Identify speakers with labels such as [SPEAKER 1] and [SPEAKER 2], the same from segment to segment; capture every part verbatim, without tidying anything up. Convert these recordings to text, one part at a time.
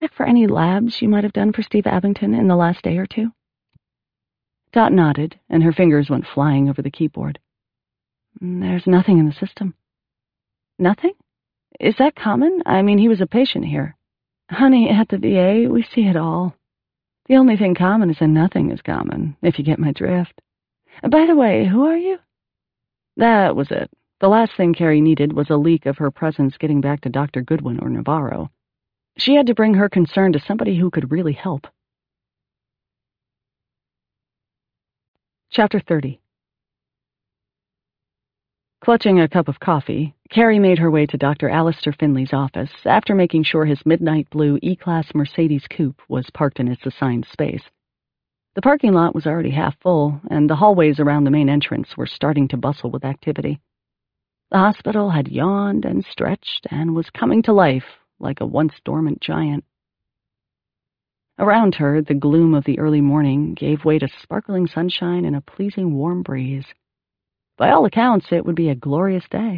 [SPEAKER 1] check for any labs you might have done for Steve Abington in the last day or two? Dot nodded, and her fingers went flying over the keyboard. There's nothing in the system. Nothing? Is that common? I mean, he was a patient here. Honey, at the V A, we see it all. The only thing common is that nothing is common, if you get my drift. By the way, who are you? That was it. The last thing Carrie needed was a leak of her presence getting back to Doctor Goodwin or Navarro. She had to bring her concern to somebody who could really help. Chapter thirty. Clutching a cup of coffee, Carrie made her way to Doctor Alistair Finley's office after making sure his midnight blue E-Class Mercedes coupe was parked in its assigned space. The parking lot was already half full, and the hallways around the main entrance were starting to bustle with activity. The hospital had yawned and stretched and was coming to life like a once-dormant giant. Around her, the gloom of the early morning gave way to sparkling sunshine and a pleasing warm breeze. By all accounts, it would be a glorious day.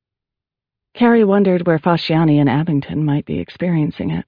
[SPEAKER 1] Carrie wondered where Fasciani and Abington might be experiencing it.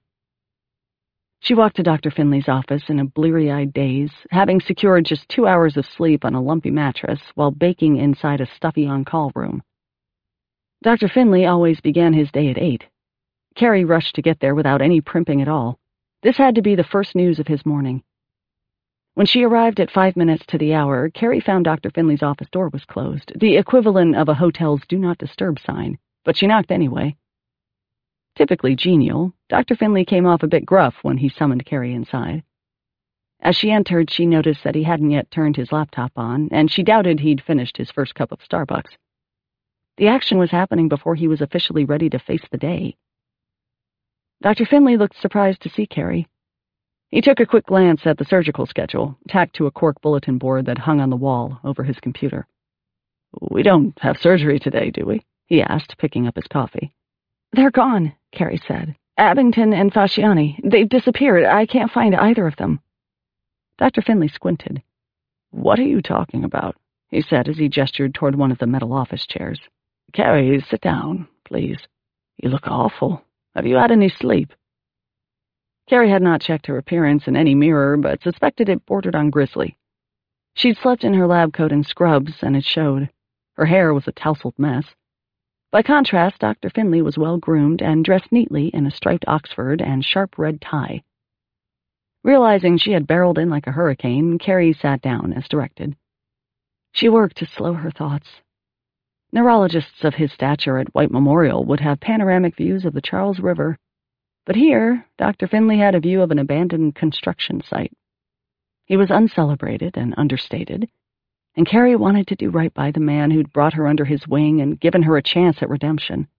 [SPEAKER 1] She walked to Doctor Finley's office in a bleary-eyed daze, having secured just two hours of sleep on a lumpy mattress while baking inside a stuffy on-call room. Doctor Finley always began his day at eight. Carrie rushed to get there without any primping at all. This had to be the first news of his morning. When she arrived at five minutes to the hour, Carrie found Doctor Finley's office door was closed, the equivalent of a hotel's Do Not Disturb sign, but she knocked anyway. Typically genial, Doctor Finley came off a bit gruff when he summoned Carrie inside. As she entered, she noticed that he hadn't yet turned his laptop on, and she doubted he'd finished his first cup of Starbucks. The action was happening before he was officially ready to face the day. Doctor Finley looked surprised to see Carrie. He took a quick glance at the surgical schedule, tacked to a cork bulletin board that hung on the wall over his computer. "We don't have surgery today, do we?" he asked, picking up his coffee. "They're gone," Carrie said. "Abington and Fasciani. They've disappeared. I can't find either of them." Doctor Finley squinted. "What are you talking about?" he said as he gestured toward one of the metal office chairs. "Carrie, sit down, please. You look awful. Have you had any sleep?" Carrie had not checked her appearance in any mirror, but suspected it bordered on grisly. She'd slept in her lab coat and scrubs, and it showed. Her hair was a tousled mess. By contrast, Doctor Finley was well-groomed and dressed neatly in a striped Oxford and sharp red tie. Realizing she had barreled in like a hurricane, Carrie sat down as directed. She worked to slow her thoughts. Neurologists of his stature at White Memorial would have panoramic views of the Charles River. But here, Doctor Finley had a view of an abandoned construction site. He was uncelebrated and understated, and Carrie wanted to do right by the man who'd brought her under his wing and given her a chance at redemption.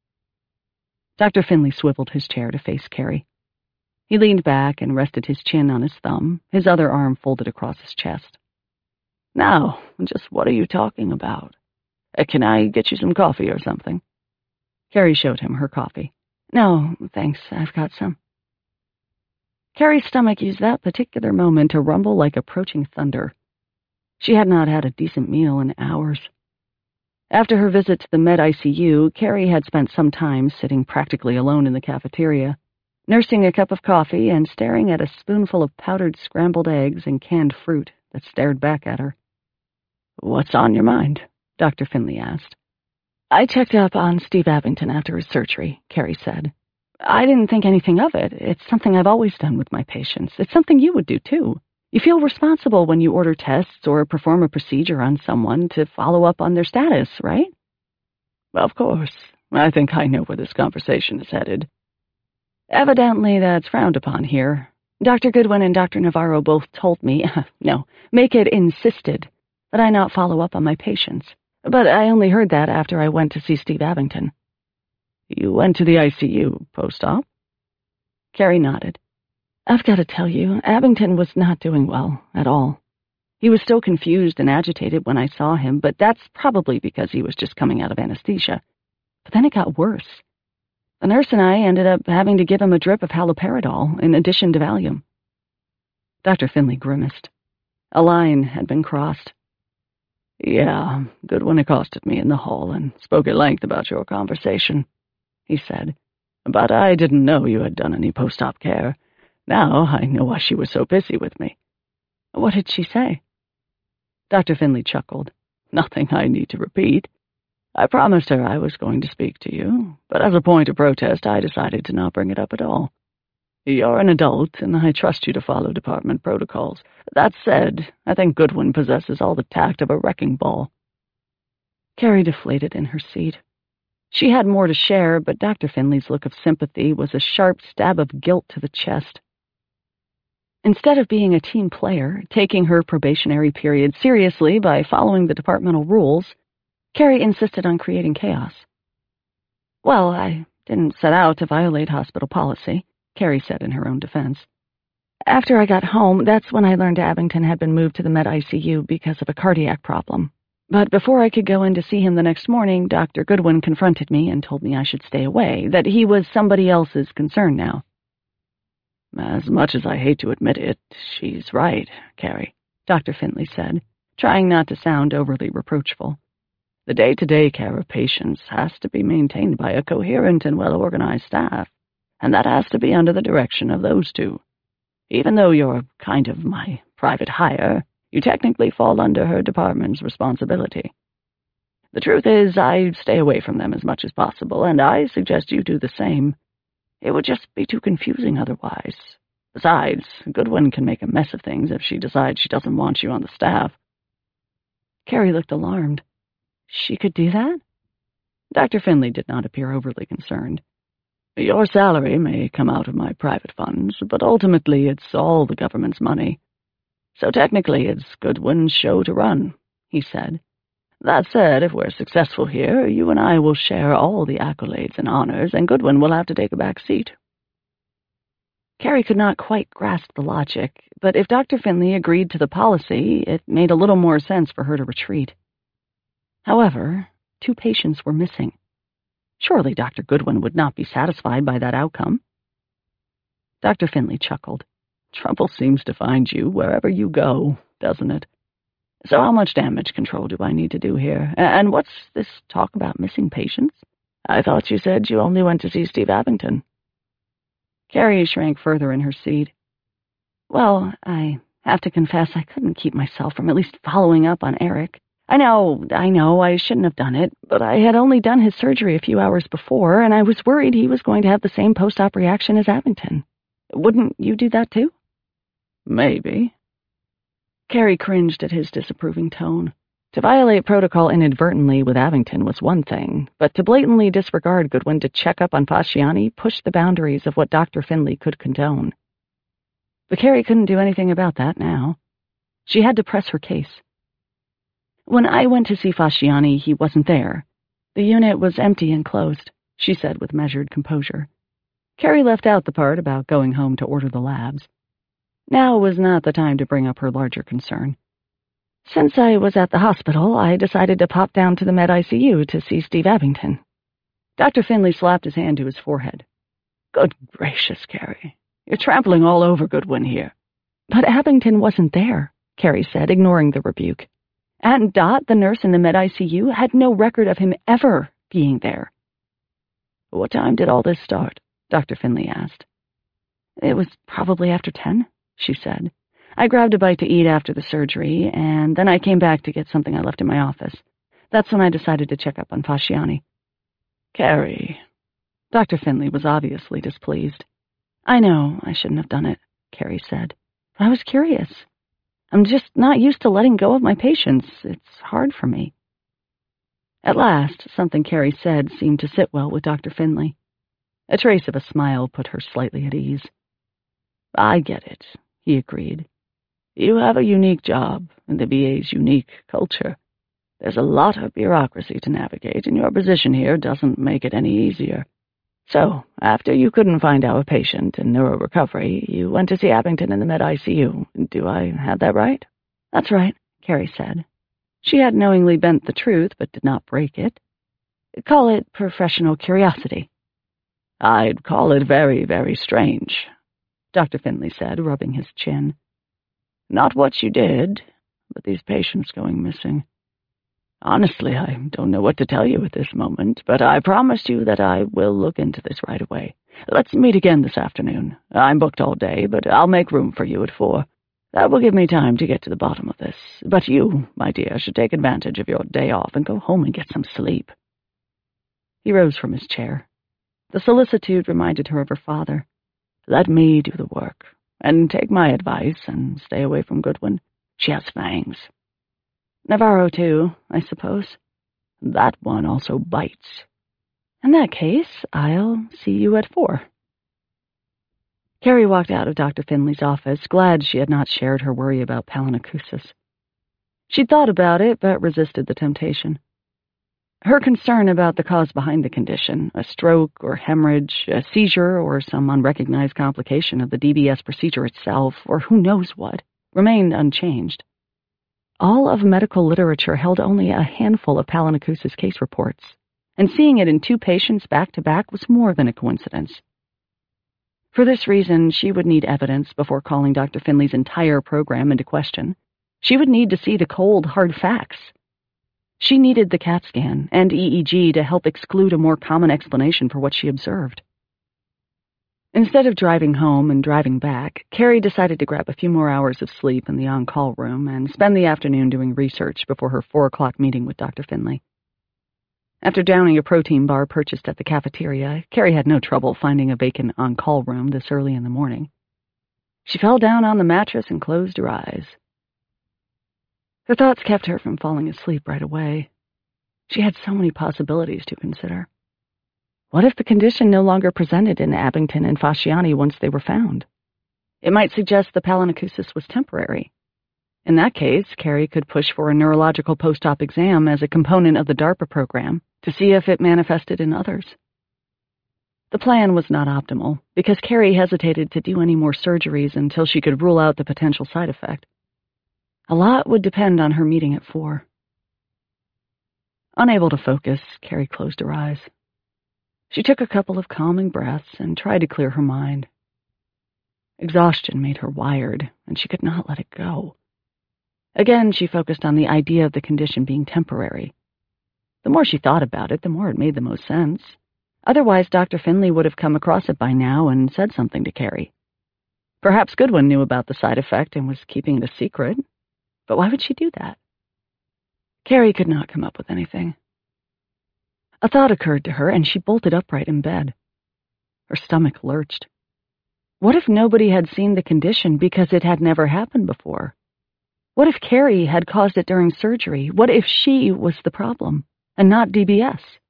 [SPEAKER 1] Doctor Finley swiveled his chair to face Carrie. He leaned back and rested his chin on his thumb, his other arm folded across his chest. "Now, just what are you talking about? Uh, can I get you some coffee or something?" Carrie showed him her coffee. "No, thanks, I've got some." Carrie's stomach used that particular moment to rumble like approaching thunder. She had not had a decent meal in hours. After her visit to the med I C U, Carrie had spent some time sitting practically alone in the cafeteria, nursing a cup of coffee and staring at a spoonful of powdered scrambled eggs and canned fruit that stared back at her. "What's on your mind?" Doctor Finley asked. "I checked up on Steve Abington after his surgery," Carrie said. "I didn't think anything of it. It's something I've always done with my patients. It's something you would do, too. You feel responsible when you order tests or perform a procedure on someone to follow up on their status, right?" "Of course. I think I know where this conversation is headed." "Evidently that's frowned upon here. Doctor Goodwin and Doctor Navarro both told me, no, make it insisted, that I not follow up on my patients. But I only heard that after I went to see Steve Abington." "You went to the I C U post-op?" Carrie nodded. "I've got to tell you, Abington was not doing well at all. He was still confused and agitated when I saw him, but that's probably because he was just coming out of anesthesia. But then it got worse. The nurse and I ended up having to give him a drip of haloperidol in addition to Valium." Doctor Finley grimaced. A line had been crossed. "Yeah, Goodwin accosted me in the hall and spoke at length about your conversation," he said. But I didn't know you had done any post-op care. Now I know why she was so busy with me." "What did she say?" Doctor Finley chuckled. "Nothing I need to repeat. I promised her I was going to speak to you, but as a point of protest I decided to not bring it up at all. You're an adult, and I trust you to follow department protocols. That said, I think Goodwin possesses all the tact of a wrecking ball." Carrie deflated in her seat. She had more to share, but Doctor Finley's look of sympathy was a sharp stab of guilt to the chest. Instead of being a team player, taking her probationary period seriously by following the departmental rules, Carrie insisted on creating chaos. "Well, I didn't set out to violate hospital policy," Carrie said in her own defense. "After I got home, that's when I learned Abington had been moved to the med I C U because of a cardiac problem. But before I could go in to see him the next morning, Doctor Goodwin confronted me and told me I should stay away, that he was somebody else's concern now." "As much as I hate to admit it, she's right, Carrie," Doctor Finley said, trying not to sound overly reproachful. "The day-to-day care of patients has to be maintained by a coherent and well-organized staff, and that has to be under the direction of those two. Even though you're kind of my private hire, you technically fall under her department's responsibility. The truth is, I stay away from them as much as possible, and I suggest you do the same. It would just be too confusing otherwise. Besides, Goodwin can make a mess of things if she decides she doesn't want you on the staff." Carrie looked alarmed. "She could do that?" Doctor Finley did not appear overly concerned. "Your salary may come out of my private funds, but ultimately it's all the government's money. So technically it's Goodwin's show to run," he said. "That said, if we're successful here, you and I will share all the accolades and honors, and Goodwin will have to take a back seat." Carrie could not quite grasp the logic, but if Doctor Finley agreed to the policy, it made a little more sense for her to retreat. However, two patients were missing. Surely Doctor Goodwin would not be satisfied by that outcome. Doctor Finley chuckled. "Trouble seems to find you wherever you go, doesn't it? So how much damage control do I need to do here? And what's this talk about missing patients? I thought you said you only went to see Steve Abington." Carrie shrank further in her seat. "Well, I have to confess I couldn't keep myself from at least following up on Eric. I know, I know, I shouldn't have done it, but I had only done his surgery a few hours before, and I was worried he was going to have the same post-op reaction as Abington. Wouldn't you do that too?" "Maybe." Carrie cringed at his disapproving tone. To violate protocol inadvertently with Abington was one thing, but to blatantly disregard Goodwin to check up on Fasciani pushed the boundaries of what Doctor Finley could condone. But Carrie couldn't do anything about that now. She had to press her case. "When I went to see Fasciani, he wasn't there. The unit was empty and closed," she said with measured composure. Carrie left out the part about going home to order the labs. Now was not the time to bring up her larger concern. "Since I was at the hospital, I decided to pop down to the med I C U to see Steve Abington." Doctor Finley slapped his hand to his forehead. "Good gracious, Carrie. You're trampling all over Goodwin here." "But Abington wasn't there," Carrie said, ignoring the rebuke. "Aunt Dot, the nurse in the med I C U, had no record of him ever being there." "What time did all this start?" Doctor Finley asked. "It was probably after ten," she said. "I grabbed a bite to eat after the surgery, and then I came back to get something I left in my office. That's when I decided to check up on Fasciani." "Carrie." Doctor Finley was obviously displeased. "I know I shouldn't have done it," Carrie said. "But I was curious. I'm just not used to letting go of my patients. It's hard for me." At last, something Carrie said seemed to sit well with Doctor Finley. A trace of a smile put her slightly at ease. "I get it," he agreed. "You have a unique job and the V A's unique culture. There's a lot of bureaucracy to navigate, and your position here doesn't make it any easier. So, after you couldn't find our patient in neurorecovery, you went to see Abington in the med I C U. Do I have that right?" "That's right," Carrie said. She had knowingly bent the truth, but did not break it. "Call it professional curiosity." "I'd call it very, very strange," Doctor Finley said, rubbing his chin. "Not what you did, but these patients going missing. Honestly, I don't know what to tell you at this moment, but I promise you that I will look into this right away. Let's meet again this afternoon. I'm booked all day, but I'll make room for you at four. That will give me time to get to the bottom of this. But you, my dear, should take advantage of your day off and go home and get some sleep." He rose from his chair. The solicitude reminded her of her father. "Let me do the work, and take my advice and stay away from Goodwin. She has fangs. Navarro, too, I suppose. That one also bites. In that case, I'll see you at four." Carrie walked out of Doctor Finley's office, glad she had not shared her worry about palinacousis. She'd thought about it, but resisted the temptation. Her concern about the cause behind the condition, a stroke or hemorrhage, a seizure, or some unrecognized complication of the D B S procedure itself, or who knows what, remained unchanged. All of medical literature held only a handful of palinacousis case reports, and seeing it in two patients back-to-back was more than a coincidence. For this reason, she would need evidence before calling Doctor Finley's entire program into question. She would need to see the cold, hard facts. She needed the CAT scan and E E G to help exclude a more common explanation for what she observed. Instead of driving home and driving back, Carrie decided to grab a few more hours of sleep in the on-call room and spend the afternoon doing research before her four o'clock meeting with Doctor Finley. After downing a protein bar purchased at the cafeteria, Carrie had no trouble finding a vacant on-call room this early in the morning. She fell down on the mattress and closed her eyes. Her thoughts kept her from falling asleep right away. She had so many possibilities to consider. What if the condition no longer presented in Abington and Fasciani once they were found? It might suggest the palinacousis was temporary. In that case, Carrie could push for a neurological post-op exam as a component of the DARPA program to see if it manifested in others. The plan was not optimal, because Carrie hesitated to do any more surgeries until she could rule out the potential side effect. A lot would depend on her meeting at four. Unable to focus, Carrie closed her eyes. She took a couple of calming breaths and tried to clear her mind. Exhaustion made her wired, and she could not let it go. Again, she focused on the idea of the condition being temporary. The more she thought about it, the more it made the most sense. Otherwise, Doctor Finley would have come across it by now and said something to Carrie. Perhaps Goodwin knew about the side effect and was keeping it a secret. But why would she do that? Carrie could not come up with anything. A thought occurred to her, and she bolted upright in bed. Her stomach lurched. What if nobody had seen the condition because it had never happened before? What if Carrie had caused it during surgery? What if she was the problem, and not D B S?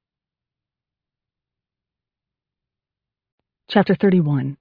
[SPEAKER 1] Chapter thirty-one.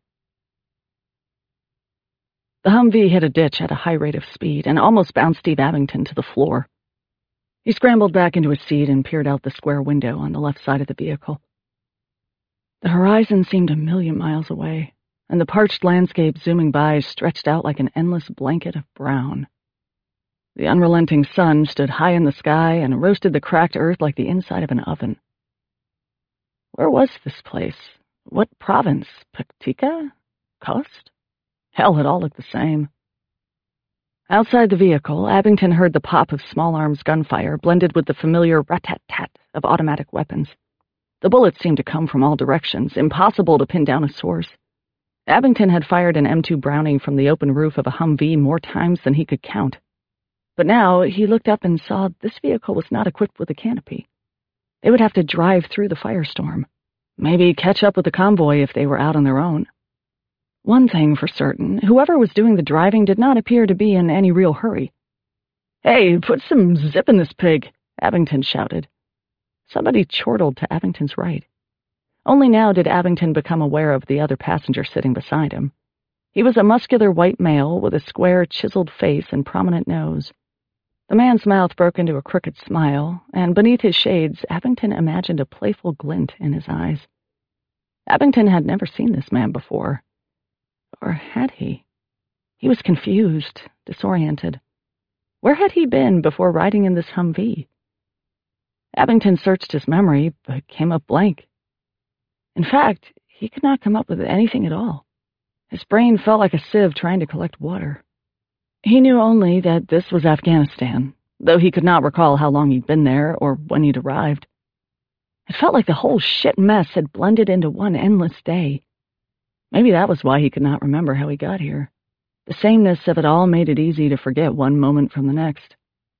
[SPEAKER 1] The Humvee hit a ditch at a high rate of speed and almost bounced Steve Abington to the floor. He scrambled back into his seat and peered out the square window on the left side of the vehicle. The horizon seemed a million miles away, and the parched landscape zooming by stretched out like an endless blanket of brown. The unrelenting sun stood high in the sky and roasted the cracked earth like the inside of an oven. Where was this place? What province? Pactica? Coast? Hell, it all looked the same. Outside the vehicle, Abington heard the pop of small arms gunfire blended with the familiar rat-tat-tat of automatic weapons. The bullets seemed to come from all directions, impossible to pin down a source. Abington had fired an M two Browning from the open roof of a Humvee more times than he could count. But now he looked up and saw this vehicle was not equipped with a canopy. They would have to drive through the firestorm. Maybe catch up with the convoy if they were out on their own. One thing for certain, whoever was doing the driving did not appear to be in any real hurry. "Hey, put some zip in this pig," Abington shouted. Somebody chortled to Abington's right. Only now did Abington become aware of the other passenger sitting beside him. He was a muscular white male with a square, chiseled face and prominent nose. The man's mouth broke into a crooked smile, and beneath his shades, Abington imagined a playful glint in his eyes. Abington had never seen this man before. Or had he? He was confused, disoriented. Where had he been before riding in this Humvee? Abington searched his memory, but came up blank. In fact, he could not come up with anything at all. His brain felt like a sieve trying to collect water. He knew only that this was Afghanistan, though he could not recall how long he'd been there or when he'd arrived. It felt like the whole shit mess had blended into one endless day. Maybe that was why he could not remember how he got here. The sameness of it all made it easy to forget one moment from the next.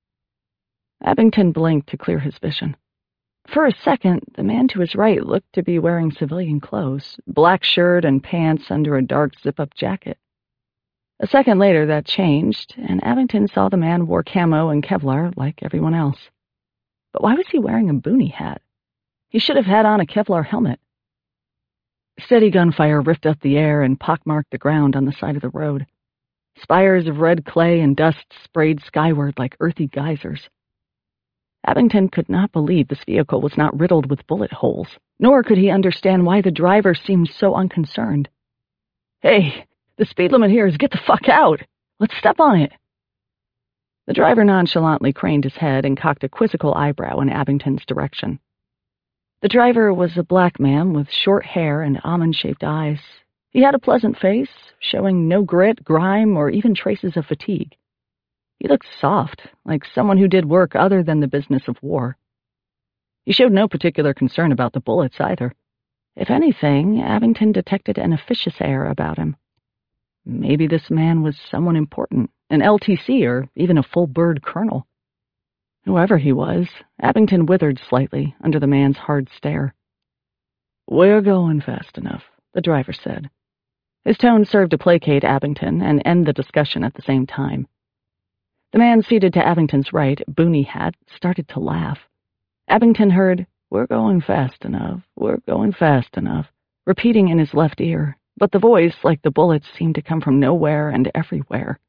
[SPEAKER 1] Abington blinked to clear his vision. For a second, the man to his right looked to be wearing civilian clothes, black shirt and pants under a dark zip-up jacket. A second later, that changed, and Abington saw the man wore camo and Kevlar like everyone else. But why was he wearing a boonie hat? He should have had on a Kevlar helmet. Steady gunfire ripped up the air and pockmarked the ground on the side of the road. Spires of red clay and dust sprayed skyward like earthy geysers. Abington could not believe this vehicle was not riddled with bullet holes, nor could he understand why the driver seemed so unconcerned. "Hey, the speed limit here is get the fuck out! Let's step on it!" The driver nonchalantly craned his head and cocked a quizzical eyebrow in Abington's direction. The driver was a black man with short hair and almond-shaped eyes. He had a pleasant face, showing no grit, grime, or even traces of fatigue. He looked soft, like someone who did work other than the business of war. He showed no particular concern about the bullets either. If anything, Abington detected an officious air about him. Maybe this man was someone important, an L T C or even a full-bird colonel. Whoever he was, Abington withered slightly under the man's hard stare. "We're going fast enough," the driver said. His tone served to placate Abington and end the discussion at the same time. The man seated to Abington's right, boonie hat, started to laugh. Abington heard, "We're going fast enough, we're going fast enough," repeating in his left ear, but the voice, like the bullets, seemed to come from nowhere and everywhere.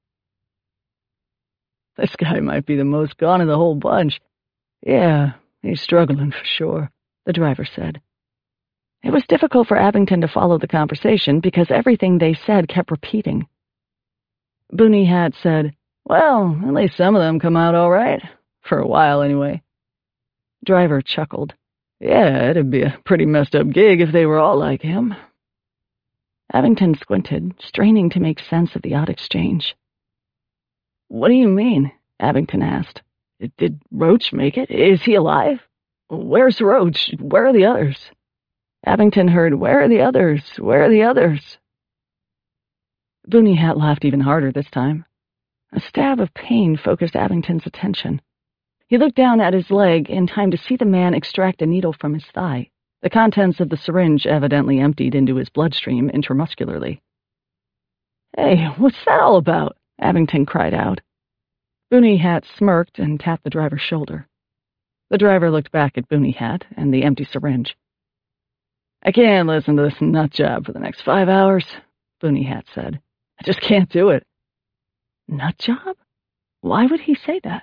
[SPEAKER 1] "This guy might be the most gone of the whole bunch. Yeah, he's struggling for sure," the driver said. It was difficult for Abington to follow the conversation because everything they said kept repeating. Boonie hat said, "Well, at least some of them come out all right. For a while, anyway." Driver chuckled. "Yeah, it'd be a pretty messed up gig if they were all like him." Abington squinted, straining to make sense of the odd exchange. "What do you mean?" Abington asked. "Did Roach make it? Is he alive? Where's Roach? Where are the others?" Abington heard, "Where are the others? Where are the others?" Boonie hat laughed even harder this time. A stab of pain focused Abington's attention. He looked down at his leg in time to see the man extract a needle from his thigh, the contents of the syringe evidently emptied into his bloodstream intramuscularly. "Hey, what's that all about?" Abington cried out. Boonie hat smirked and tapped the driver's shoulder. The driver looked back at Boonie hat and the empty syringe. "I can't listen to this nut job for the next five hours, Boonie hat said. "I just can't do it." "Nut job? Why would he say that?"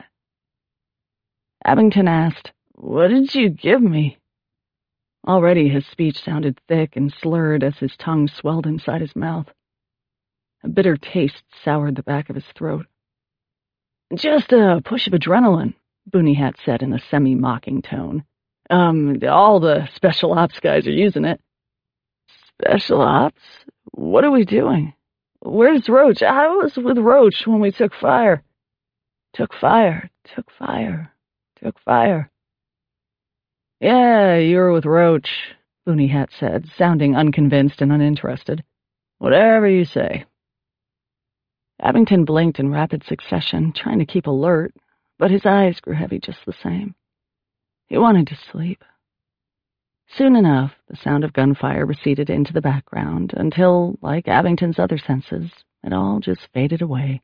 [SPEAKER 1] Abington asked, "What did you give me?" Already his speech sounded thick and slurred as his tongue swelled inside his mouth. A bitter taste soured the back of his throat. "Just a push of adrenaline," Boonie hat said in a semi-mocking tone. Um, all the special ops guys are using it." "Special ops? What are we doing? Where's Roach? I was with Roach when we took fire." "Took fire, took fire, took fire." "Yeah, you were with Roach," Boonie hat said, sounding unconvinced and uninterested. "Whatever you say." Abington blinked in rapid succession, trying to keep alert, but his eyes grew heavy just the same. He wanted to sleep. Soon enough, the sound of gunfire receded into the background until, like Abington's other senses, it all just faded away.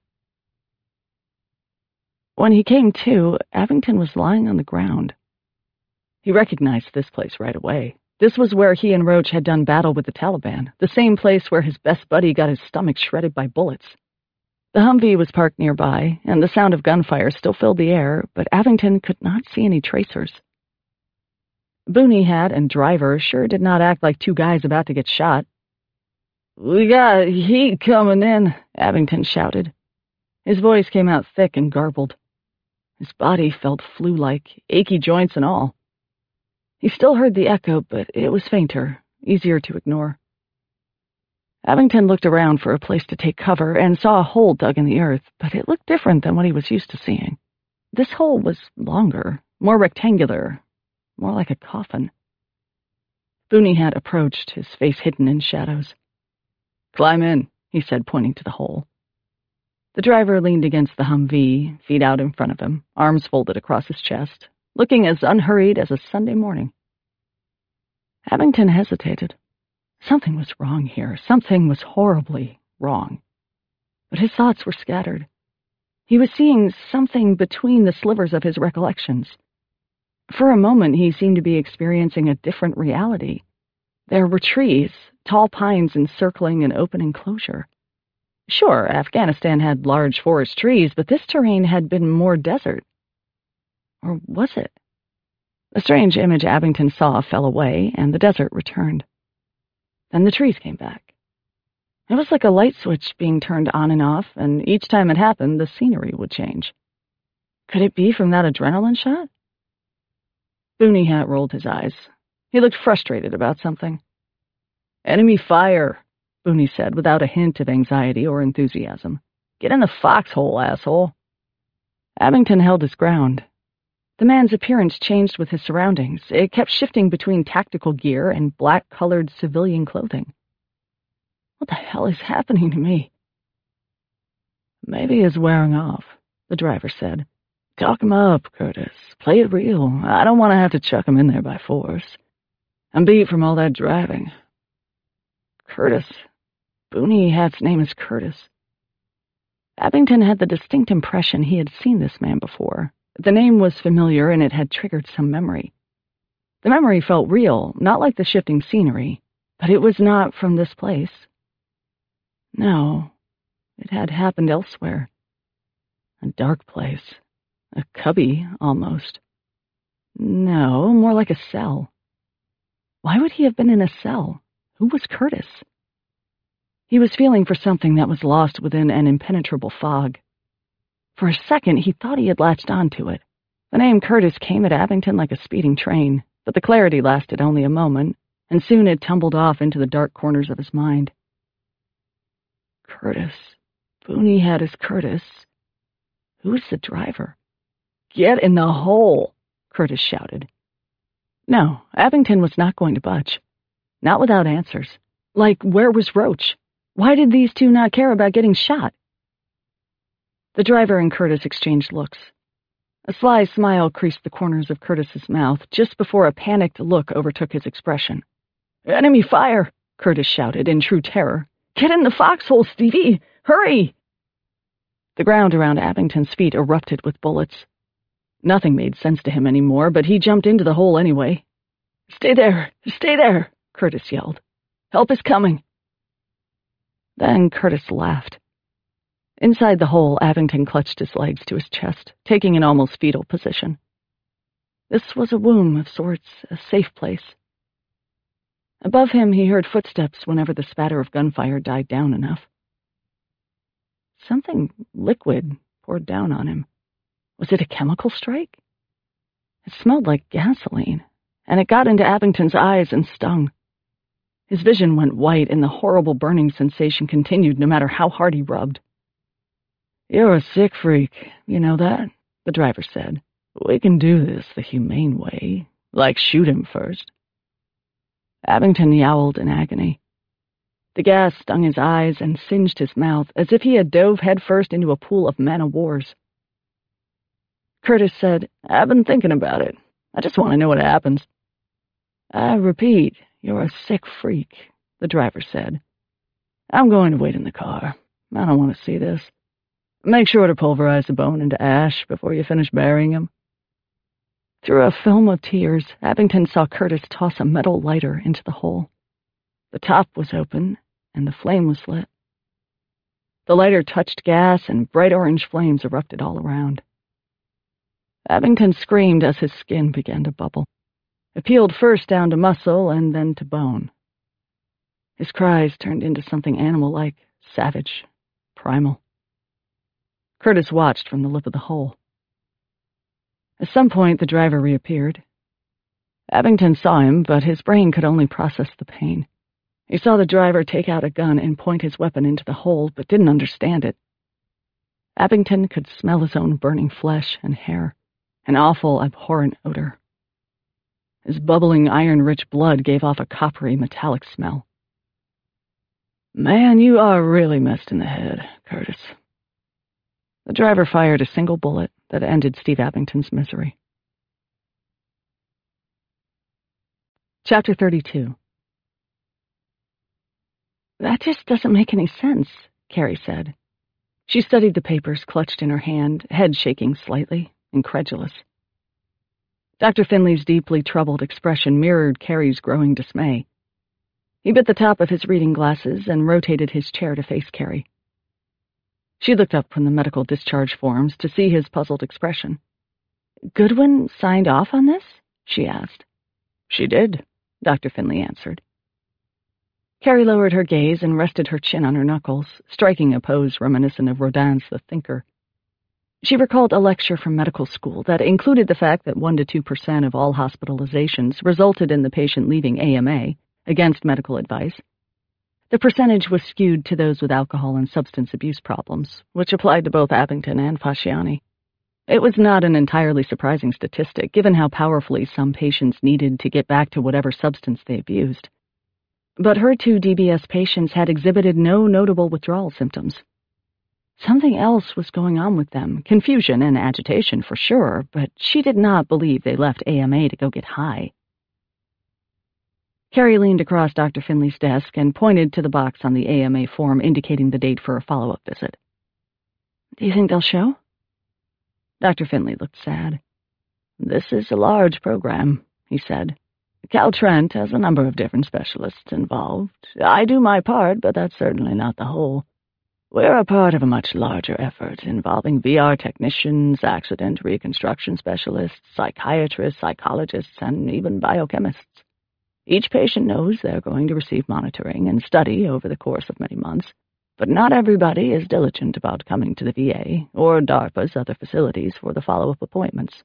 [SPEAKER 1] When he came to, Abington was lying on the ground. He recognized this place right away. This was where he and Roach had done battle with the Taliban, the same place where his best buddy got his stomach shredded by bullets. The Humvee was parked nearby, and the sound of gunfire still filled the air, but Abington could not see any tracers. Boonie hat and driver sure did not act like two guys about to get shot. "We got heat coming in," Abington shouted. His voice came out thick and garbled. His body felt flu-like, achy joints and all. He still heard the echo, but it was fainter, easier to ignore. Abington looked around for a place to take cover and saw a hole dug in the earth, but it looked different than what he was used to seeing. This hole was longer, more rectangular, more like a coffin. Booney had approached, his face hidden in shadows. "Climb in," he said, pointing to the hole. The driver leaned against the Humvee, feet out in front of him, arms folded across his chest, looking as unhurried as a Sunday morning. Abington hesitated. Something was wrong here. Something was horribly wrong. But his thoughts were scattered. He was seeing something between the slivers of his recollections. For a moment, he seemed to be experiencing a different reality. There were trees, tall pines encircling an open enclosure. Sure, Afghanistan had large forest trees, but this terrain had been more desert. Or was it? The strange image Abington saw fell away, and the desert returned. Then the trees came back. It was like a light switch being turned on and off, and each time it happened, the scenery would change. Could it be from that adrenaline shot? Booney Hat rolled his eyes. He looked frustrated about something. "Enemy fire," Booney said, without a hint of anxiety or enthusiasm. "Get in the foxhole, asshole." Abington held his ground. The man's appearance changed with his surroundings. It kept shifting between tactical gear and black-colored civilian clothing. What the hell is happening to me? "Maybe it's wearing off," the driver said. "Talk him up, Curtis. Play it real. I don't want to have to chuck him in there by force. I'm beat from all that driving." Curtis. Booney Hat's name is Curtis. Abington had the distinct impression he had seen this man before. The name was familiar, and it had triggered some memory. The memory felt real, not like the shifting scenery, but it was not from this place. No, it had happened elsewhere. A dark place. A cubby, almost. No, more like a cell. Why would he have been in a cell? Who was Curtis? He was feeling for something that was lost within an impenetrable fog. For a second, he thought he had latched onto it. The name Curtis came at Abington like a speeding train, but the clarity lasted only a moment, and soon it tumbled off into the dark corners of his mind. Curtis. Booney Hat is Curtis. Who is the driver? "Get in the hole," Curtis shouted. No, Abington was not going to budge. Not without answers. Like, where was Roach? Why did these two not care about getting shot? The driver and Curtis exchanged looks. A sly smile creased the corners of Curtis's mouth just before a panicked look overtook his expression. "Enemy fire!" Curtis shouted in true terror. "Get in the foxhole, Stevie! Hurry!" The ground around Abington's feet erupted with bullets. Nothing made sense to him anymore, but he jumped into the hole anyway. "Stay there! Stay there!" Curtis yelled. "Help is coming!" Then Curtis laughed. Inside the hole, Abington clutched his legs to his chest, taking an almost fetal position. This was a womb of sorts, a safe place. Above him, he heard footsteps whenever the spatter of gunfire died down enough. Something liquid poured down on him. Was it a chemical strike? It smelled like gasoline, and it got into Abington's eyes and stung. His vision went white, and the horrible burning sensation continued no matter how hard he rubbed. "You're a sick freak, you know that?" the driver said. "We can do this the humane way, like shoot him first." Abington yowled in agony. The gas stung his eyes and singed his mouth as if he had dove headfirst into a pool of man-o'-wars. Curtis said, "I've been thinking about it. I just want to know what happens." "I repeat, you're a sick freak," the driver said. "I'm going to wait in the car. I don't want to see this. Make sure to pulverize the bone into ash before you finish burying him." Through a film of tears, Abington saw Curtis toss a metal lighter into the hole. The top was open, and the flame was lit. The lighter touched gas, and bright orange flames erupted all around. Abington screamed as his skin began to bubble. It peeled first down to muscle and then to bone. His cries turned into something animal-like, savage, primal. Curtis watched from the lip of the hole. At some point, the driver reappeared. Abington saw him, but his brain could only process the pain. He saw the driver take out a gun and point his weapon into the hole, but didn't understand it. Abington could smell his own burning flesh and hair, an awful, abhorrent odor. His bubbling, iron-rich blood gave off a coppery, metallic smell. "Man, you are really messed in the head, Curtis." The driver fired a single bullet that ended Steve Abington's misery. Chapter thirty-two. "That just doesn't make any sense," Carrie said. She studied the papers clutched in her hand, head shaking slightly, incredulous. Doctor Finley's deeply troubled expression mirrored Carrie's growing dismay. He bit the top of his reading glasses and rotated his chair to face Carrie. She looked up from the medical discharge forms to see his puzzled expression. "Goodwin signed off on this?" she asked. "She did," Doctor Finley answered. Carrie lowered her gaze and rested her chin on her knuckles, striking a pose reminiscent of Rodin's The Thinker. She recalled a lecture from medical school that included the fact that one to two percent of all hospitalizations resulted in the patient leaving A M A, against medical advice. The percentage was skewed to those with alcohol and substance abuse problems, which applied to both Abington and Fasciani. It was not an entirely surprising statistic, given how powerfully some patients needed to get back to whatever substance they abused. But her two D B S patients had exhibited no notable withdrawal symptoms. Something else was going on with them, confusion and agitation for sure, but she did not believe they left A M A to go get high. Carrie leaned across Doctor Finley's desk and pointed to the box on the A M A form indicating the date for a follow-up visit. "Do you think they'll show?" Doctor Finley looked sad. "This is a large program," he said. "Cal Trent has a number of different specialists involved. I do my part, but that's certainly not the whole. We're a part of a much larger effort involving V R technicians, accident reconstruction specialists, psychiatrists, psychologists, and even biochemists. Each patient knows they're going to receive monitoring and study over the course of many months, but not everybody is diligent about coming to the V A or DARPA's other facilities for the follow-up appointments.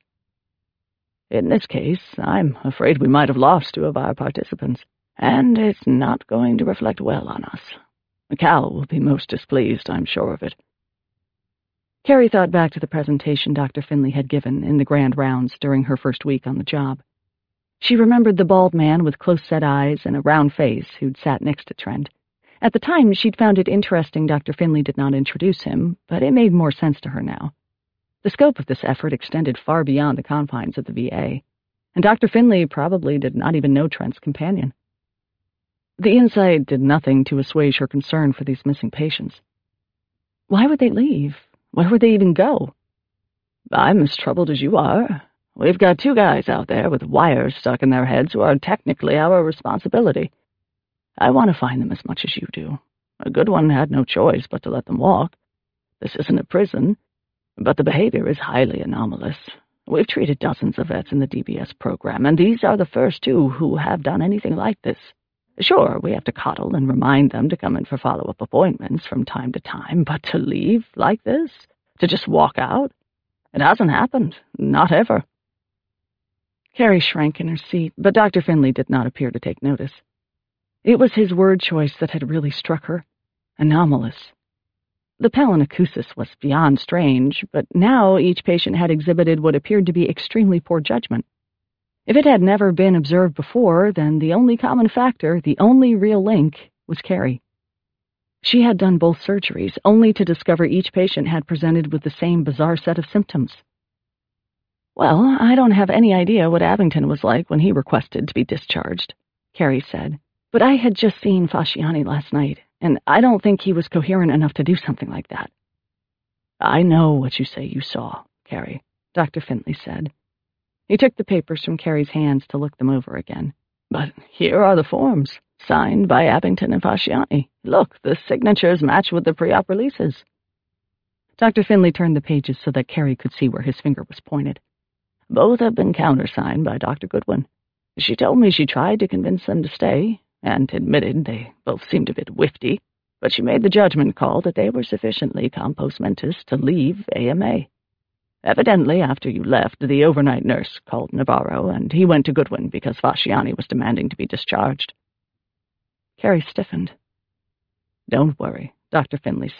[SPEAKER 1] In this case, I'm afraid we might have lost two of our participants, and it's not going to reflect well on us. Cal will be most displeased, I'm sure of it." Carrie thought back to the presentation Doctor Finley had given in the grand rounds during her first week on the job. She remembered the bald man with close-set eyes and a round face who'd sat next to Trent. At the time, she'd found it interesting Doctor Finley did not introduce him, but it made more sense to her now. The scope of this effort extended far beyond the confines of the V A, and Doctor Finley probably did not even know Trent's companion. The insight did nothing to assuage her concern for these missing patients. Why would they leave? Where would they even go? "I'm as troubled as you are. We've got two guys out there with wires stuck in their heads who are technically our responsibility. I want to find them as much as you do. A good one had no choice but to let them walk. This isn't a prison, but the behavior is highly anomalous. We've treated dozens of vets in the D B S program, and these are the first two who have done anything like this. Sure, we have to coddle and remind them to come in for follow-up appointments from time to time, but to leave like this? To just walk out? It hasn't happened. Not ever." Carrie shrank in her seat, but Doctor Finley did not appear to take notice. It was his word choice that had really struck her. Anomalous. The palinacousis was beyond strange, but now each patient had exhibited what appeared to be extremely poor judgment. If it had never been observed before, then the only common factor, the only real link, was Carrie. She had done both surgeries, only to discover each patient had presented with the same bizarre set of symptoms. "Well, I don't have any idea what Abington was like when he requested to be discharged," Carrie said, "but I had just seen Fasciani last night, and I don't think he was coherent enough to do something like that." "I know what you say you saw, Carrie," Doctor Finley said. He took the papers from Carrie's hands to look them over again. "But here are the forms, signed by Abington and Fasciani. Look, the signatures match with the pre-op releases." Doctor Finley turned the pages so that Carrie could see where his finger was pointed. "Both have been countersigned by Doctor Goodwin. She told me she tried to convince them to stay, and admitted they both seemed a bit whiffy, but she made the judgment call that they were sufficiently compos mentis to leave A M A. Evidently, after you left, the overnight nurse called Navarro, and he went to Goodwin because Fasciani was demanding to be discharged." Carrie stiffened. "Don't worry," Doctor Finley said.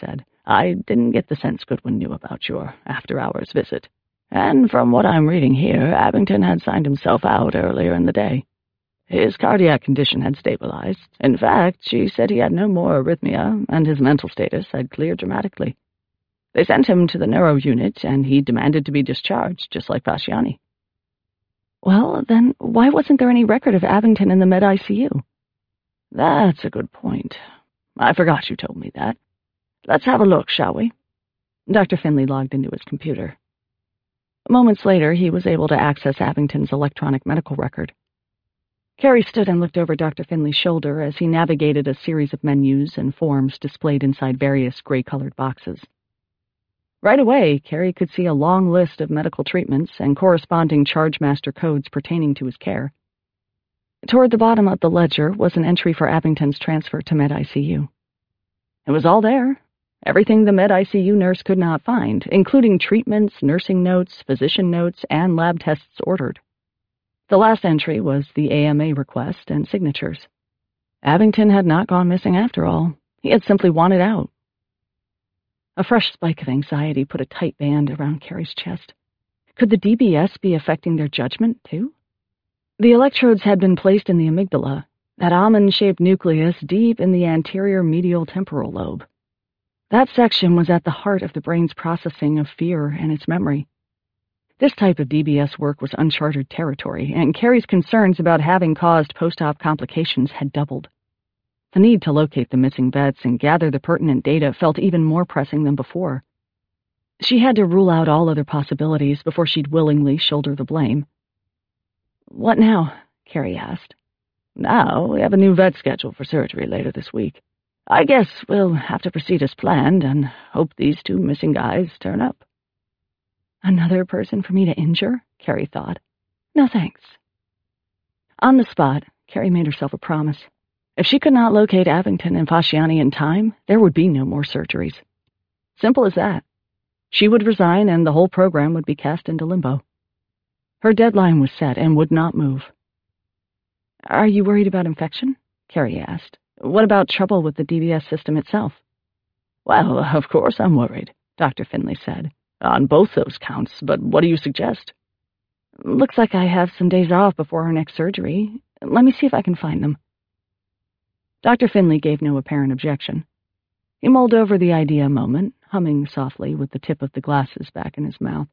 [SPEAKER 1] I didn't get the sense Goodwin knew about your after-hours visit. And from what I'm reading here, Abington had signed himself out earlier in the day. His cardiac condition had stabilized. In fact, she said he had no more arrhythmia, and his mental status had cleared dramatically. They sent him to the neuro unit, and he demanded to be discharged, just like Fasciani. Well, then, why wasn't there any record of Abington in the med I C U? That's a good point. I forgot you told me that. Let's have a look, shall we? Doctor Finley logged into his computer. Moments later, he was able to access Abington's electronic medical record. Carrie stood and looked over Doctor Finley's shoulder as he navigated a series of menus and forms displayed inside various gray-colored boxes. Right away, Carrie could see a long list of medical treatments and corresponding charge-master codes pertaining to his care. Toward the bottom of the ledger was an entry for Abington's transfer to med I C U. It was all there, everything the med I C U nurse could not find, including treatments, nursing notes, physician notes, and lab tests ordered. The last entry was the A M A request and signatures. Abington had not gone missing after all. He had simply wanted out. A fresh spike of anxiety put a tight band around Carrie's chest. Could the D B S be affecting their judgment, too? The electrodes had been placed in the amygdala, that almond-shaped nucleus deep in the anterior medial temporal lobe. That section was at the heart of the brain's processing of fear and its memory. This type of D B S work was uncharted territory, and Carrie's concerns about having caused post-op complications had doubled. The need to locate the missing vets and gather the pertinent data felt even more pressing than before. She had to rule out all other possibilities before she'd willingly shoulder the blame. What now? Carrie asked. Now we have a new vet scheduled for surgery later this week. I guess we'll have to proceed as planned and hope these two missing guys turn up. Another person for me to injure? Carrie thought. No thanks. On the spot, Carrie made herself a promise. If she could not locate Abington and Fasciani in time, there would be no more surgeries. Simple as that. She would resign and the whole program would be cast into limbo. Her deadline was set and would not move. Are you worried about infection? Carrie asked. What about trouble with the D B S system itself? Well, of course I'm worried, Doctor Finley said. On both those counts, but what do you suggest? Looks like I have some days off before her next surgery. Let me see if I can find them. Doctor Finley gave no apparent objection. He mulled over the idea a moment, humming softly with the tip of the glasses back in his mouth.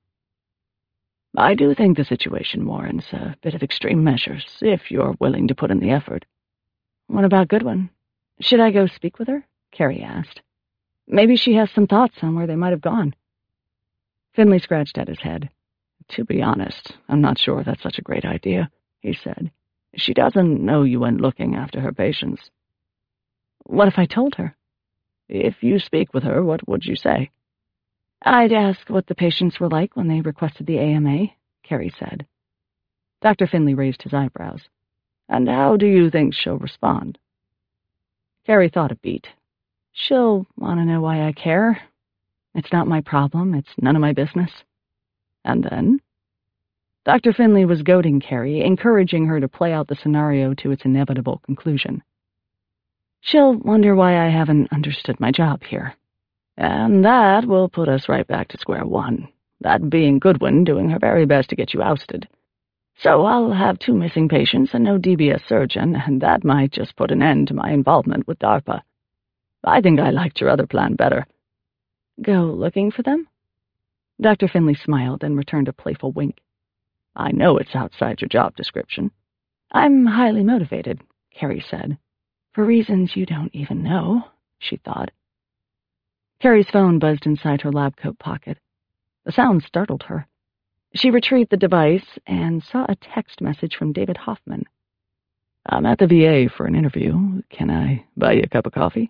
[SPEAKER 1] I do think the situation warrants a bit of extreme measures, if you're willing to put in the effort. What about Goodwin? Should I go speak with her? Carrie asked. Maybe she has some thoughts on where they might have gone. Finley scratched at his head. To be honest, I'm not sure that's such a great idea, he said. She doesn't know you went looking after her patients. What if I told her? If you speak with her, what would you say? I'd ask what the patients were like when they requested the A M A, Carrie said. Doctor Finley raised his eyebrows. And how do you think she'll respond? Carrie thought a beat. She'll want to know why I care. It's not my problem. It's none of my business. And then? Doctor Finley was goading Carrie, encouraging her to play out the scenario to its inevitable conclusion. She'll wonder why I haven't understood my job here. And that will put us right back to square one, that being Goodwin doing her very best to get you ousted. So I'll have two missing patients and no D B S surgeon, and that might just put an end to my involvement with DARPA. I think I liked your other plan better. Go looking for them? Doctor Finley smiled and returned a playful wink. I know it's outside your job description. I'm highly motivated, Carrie said. For reasons you don't even know, she thought. Carrie's phone buzzed inside her lab coat pocket. The sound startled her. She retrieved the device and saw a text message from David Hoffman. I'm at the V A for an interview. Can I buy you a cup of coffee?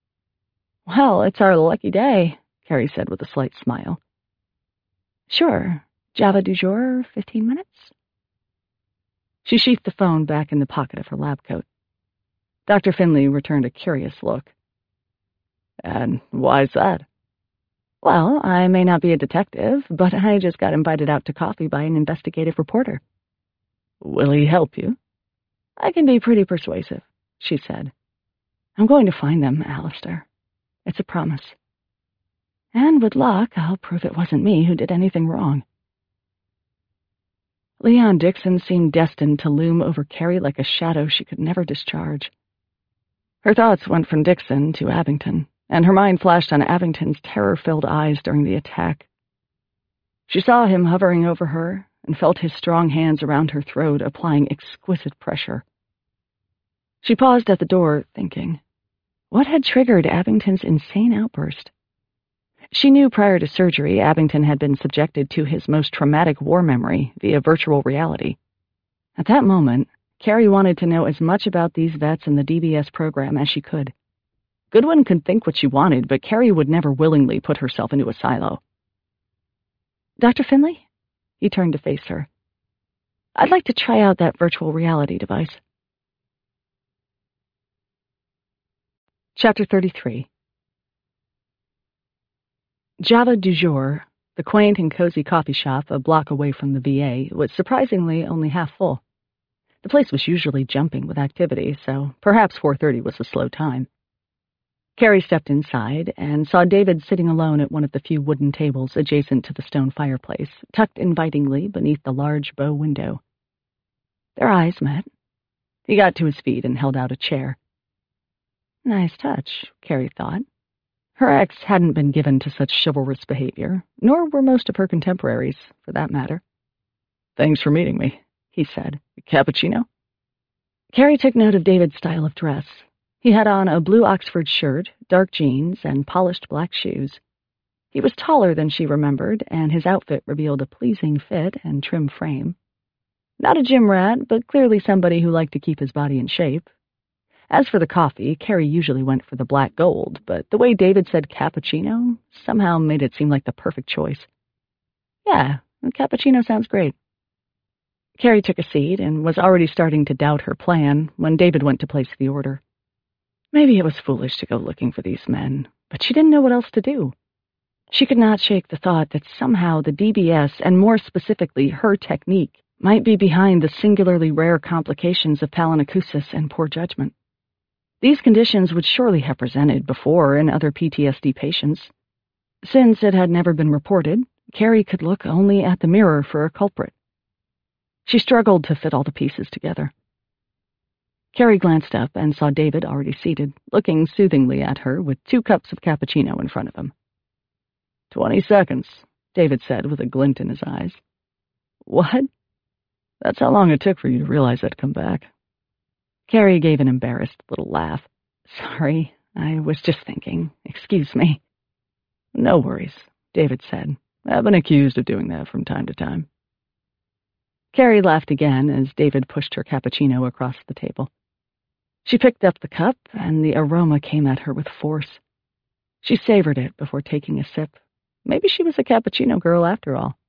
[SPEAKER 1] Well, it's our lucky day, Carrie said with a slight smile. Sure. Java du jour, fifteen minutes? She sheathed the phone back in the pocket of her lab coat. Doctor Finley returned a curious look. And why's that? Well, I may not be a detective, but I just got invited out to coffee by an investigative reporter. Will he help you? I can be pretty persuasive, she said. I'm going to find them, Alistair. It's a promise. And with luck, I'll prove it wasn't me who did anything wrong. Leon Dixon seemed destined to loom over Carrie like a shadow she could never discharge. Her thoughts went from Dixon to Abington, and her mind flashed on Abington's terror-filled eyes during the attack. She saw him hovering over her and felt his strong hands around her throat applying exquisite pressure. She paused at the door, thinking, what had triggered Abington's insane outburst? She knew prior to surgery Abington had been subjected to his most traumatic war memory via virtual reality. At that moment, Carrie wanted to know as much about these vets in the D B S program as she could. Goodwin could think what she wanted, but Carrie would never willingly put herself into a silo. Doctor Finley? He turned to face her. I'd like to try out that virtual reality device. Chapter thirty-three. Java du Jour, the quaint and cozy coffee shop a block away from the V A, was surprisingly only half full. The place was usually jumping with activity, so perhaps four thirty was a slow time. Carrie stepped inside and saw David sitting alone at one of the few wooden tables adjacent to the stone fireplace, tucked invitingly beneath the large bow window. Their eyes met. He got to his feet and held out a chair. Nice touch, Carrie thought. Her ex hadn't been given to such chivalrous behavior, nor were most of her contemporaries, for that matter. Thanks for meeting me, he said. Cappuccino? Carrie took note of David's style of dress. He had on a blue Oxford shirt, dark jeans, and polished black shoes. He was taller than she remembered, and his outfit revealed a pleasing fit and trim frame. Not a gym rat, but clearly somebody who liked to keep his body in shape. As for the coffee, Carrie usually went for the black gold, but the way David said cappuccino somehow made it seem like the perfect choice. Yeah, a cappuccino sounds great. Carrie took a seat and was already starting to doubt her plan when David went to place the order. Maybe it was foolish to go looking for these men, but she didn't know what else to do. She could not shake the thought that somehow the D B S, and more specifically her technique, might be behind the singularly rare complications of palinacousis and poor judgment. These conditions would surely have presented before in other P T S D patients. Since it had never been reported, Carrie could look only at the mirror for a culprit. She struggled to fit all the pieces together. Carrie glanced up and saw David already seated, looking soothingly at her with two cups of cappuccino in front of him. Twenty seconds, David said with a glint in his eyes. What? That's how long it took for you to realize I'd come back. Carrie gave an embarrassed little laugh. Sorry, I was just thinking. Excuse me. No worries, David said. I've been accused of doing that from time to time. Carrie laughed again as David pushed her cappuccino across the table. She picked up the cup, and the aroma came at her with force. She savored it before taking a sip. Maybe she was a cappuccino girl after all.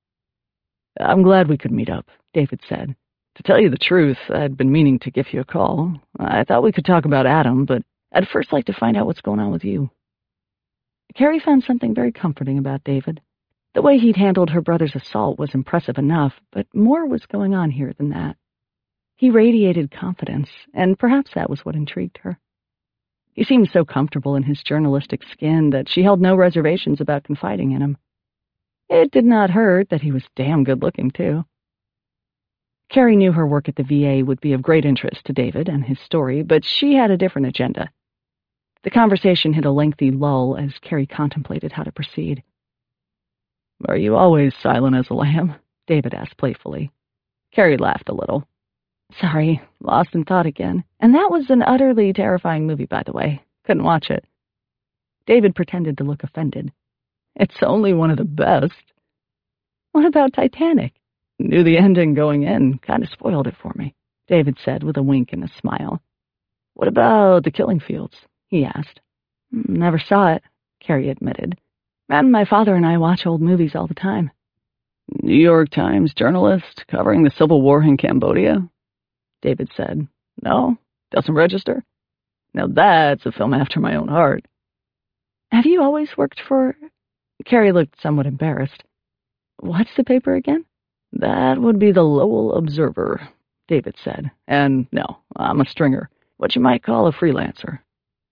[SPEAKER 1] I'm glad we could meet up, David said. To tell you the truth, I'd been meaning to give you a call. I thought we could talk about Adam, but I'd first like to find out what's going on with you. Carrie found something very comforting about David. The way he'd handled her brother's assault was impressive enough, but more was going on here than that. He radiated confidence, and perhaps that was what intrigued her. He seemed so comfortable in his journalistic skin that she held no reservations about confiding in him. It did not hurt that he was damn good-looking, too. Carrie knew her work at the V A would be of great interest to David and his story, but she had a different agenda. The conversation hit a lengthy lull as Carrie contemplated how to proceed. Are you always silent as a lamb? David asked playfully. Carrie laughed a little. Sorry, lost in thought again. And that was an utterly terrifying movie, by the way. Couldn't watch it. David pretended to look offended. It's only one of the best. What about Titanic? Knew the ending going in, kind of spoiled it for me, David said with a wink and a smile. What about The Killing Fields? He asked. Never saw it, Carrie admitted. And my father and I watch old movies all the time. New York Times journalist covering the Civil War in Cambodia? David said. No, doesn't register. Now that's a film after my own heart. Have you always worked for... Carrie looked somewhat embarrassed. What's the paper again? That would be the Lowell Observer, David said. And no, I'm a stringer, what you might call a freelancer.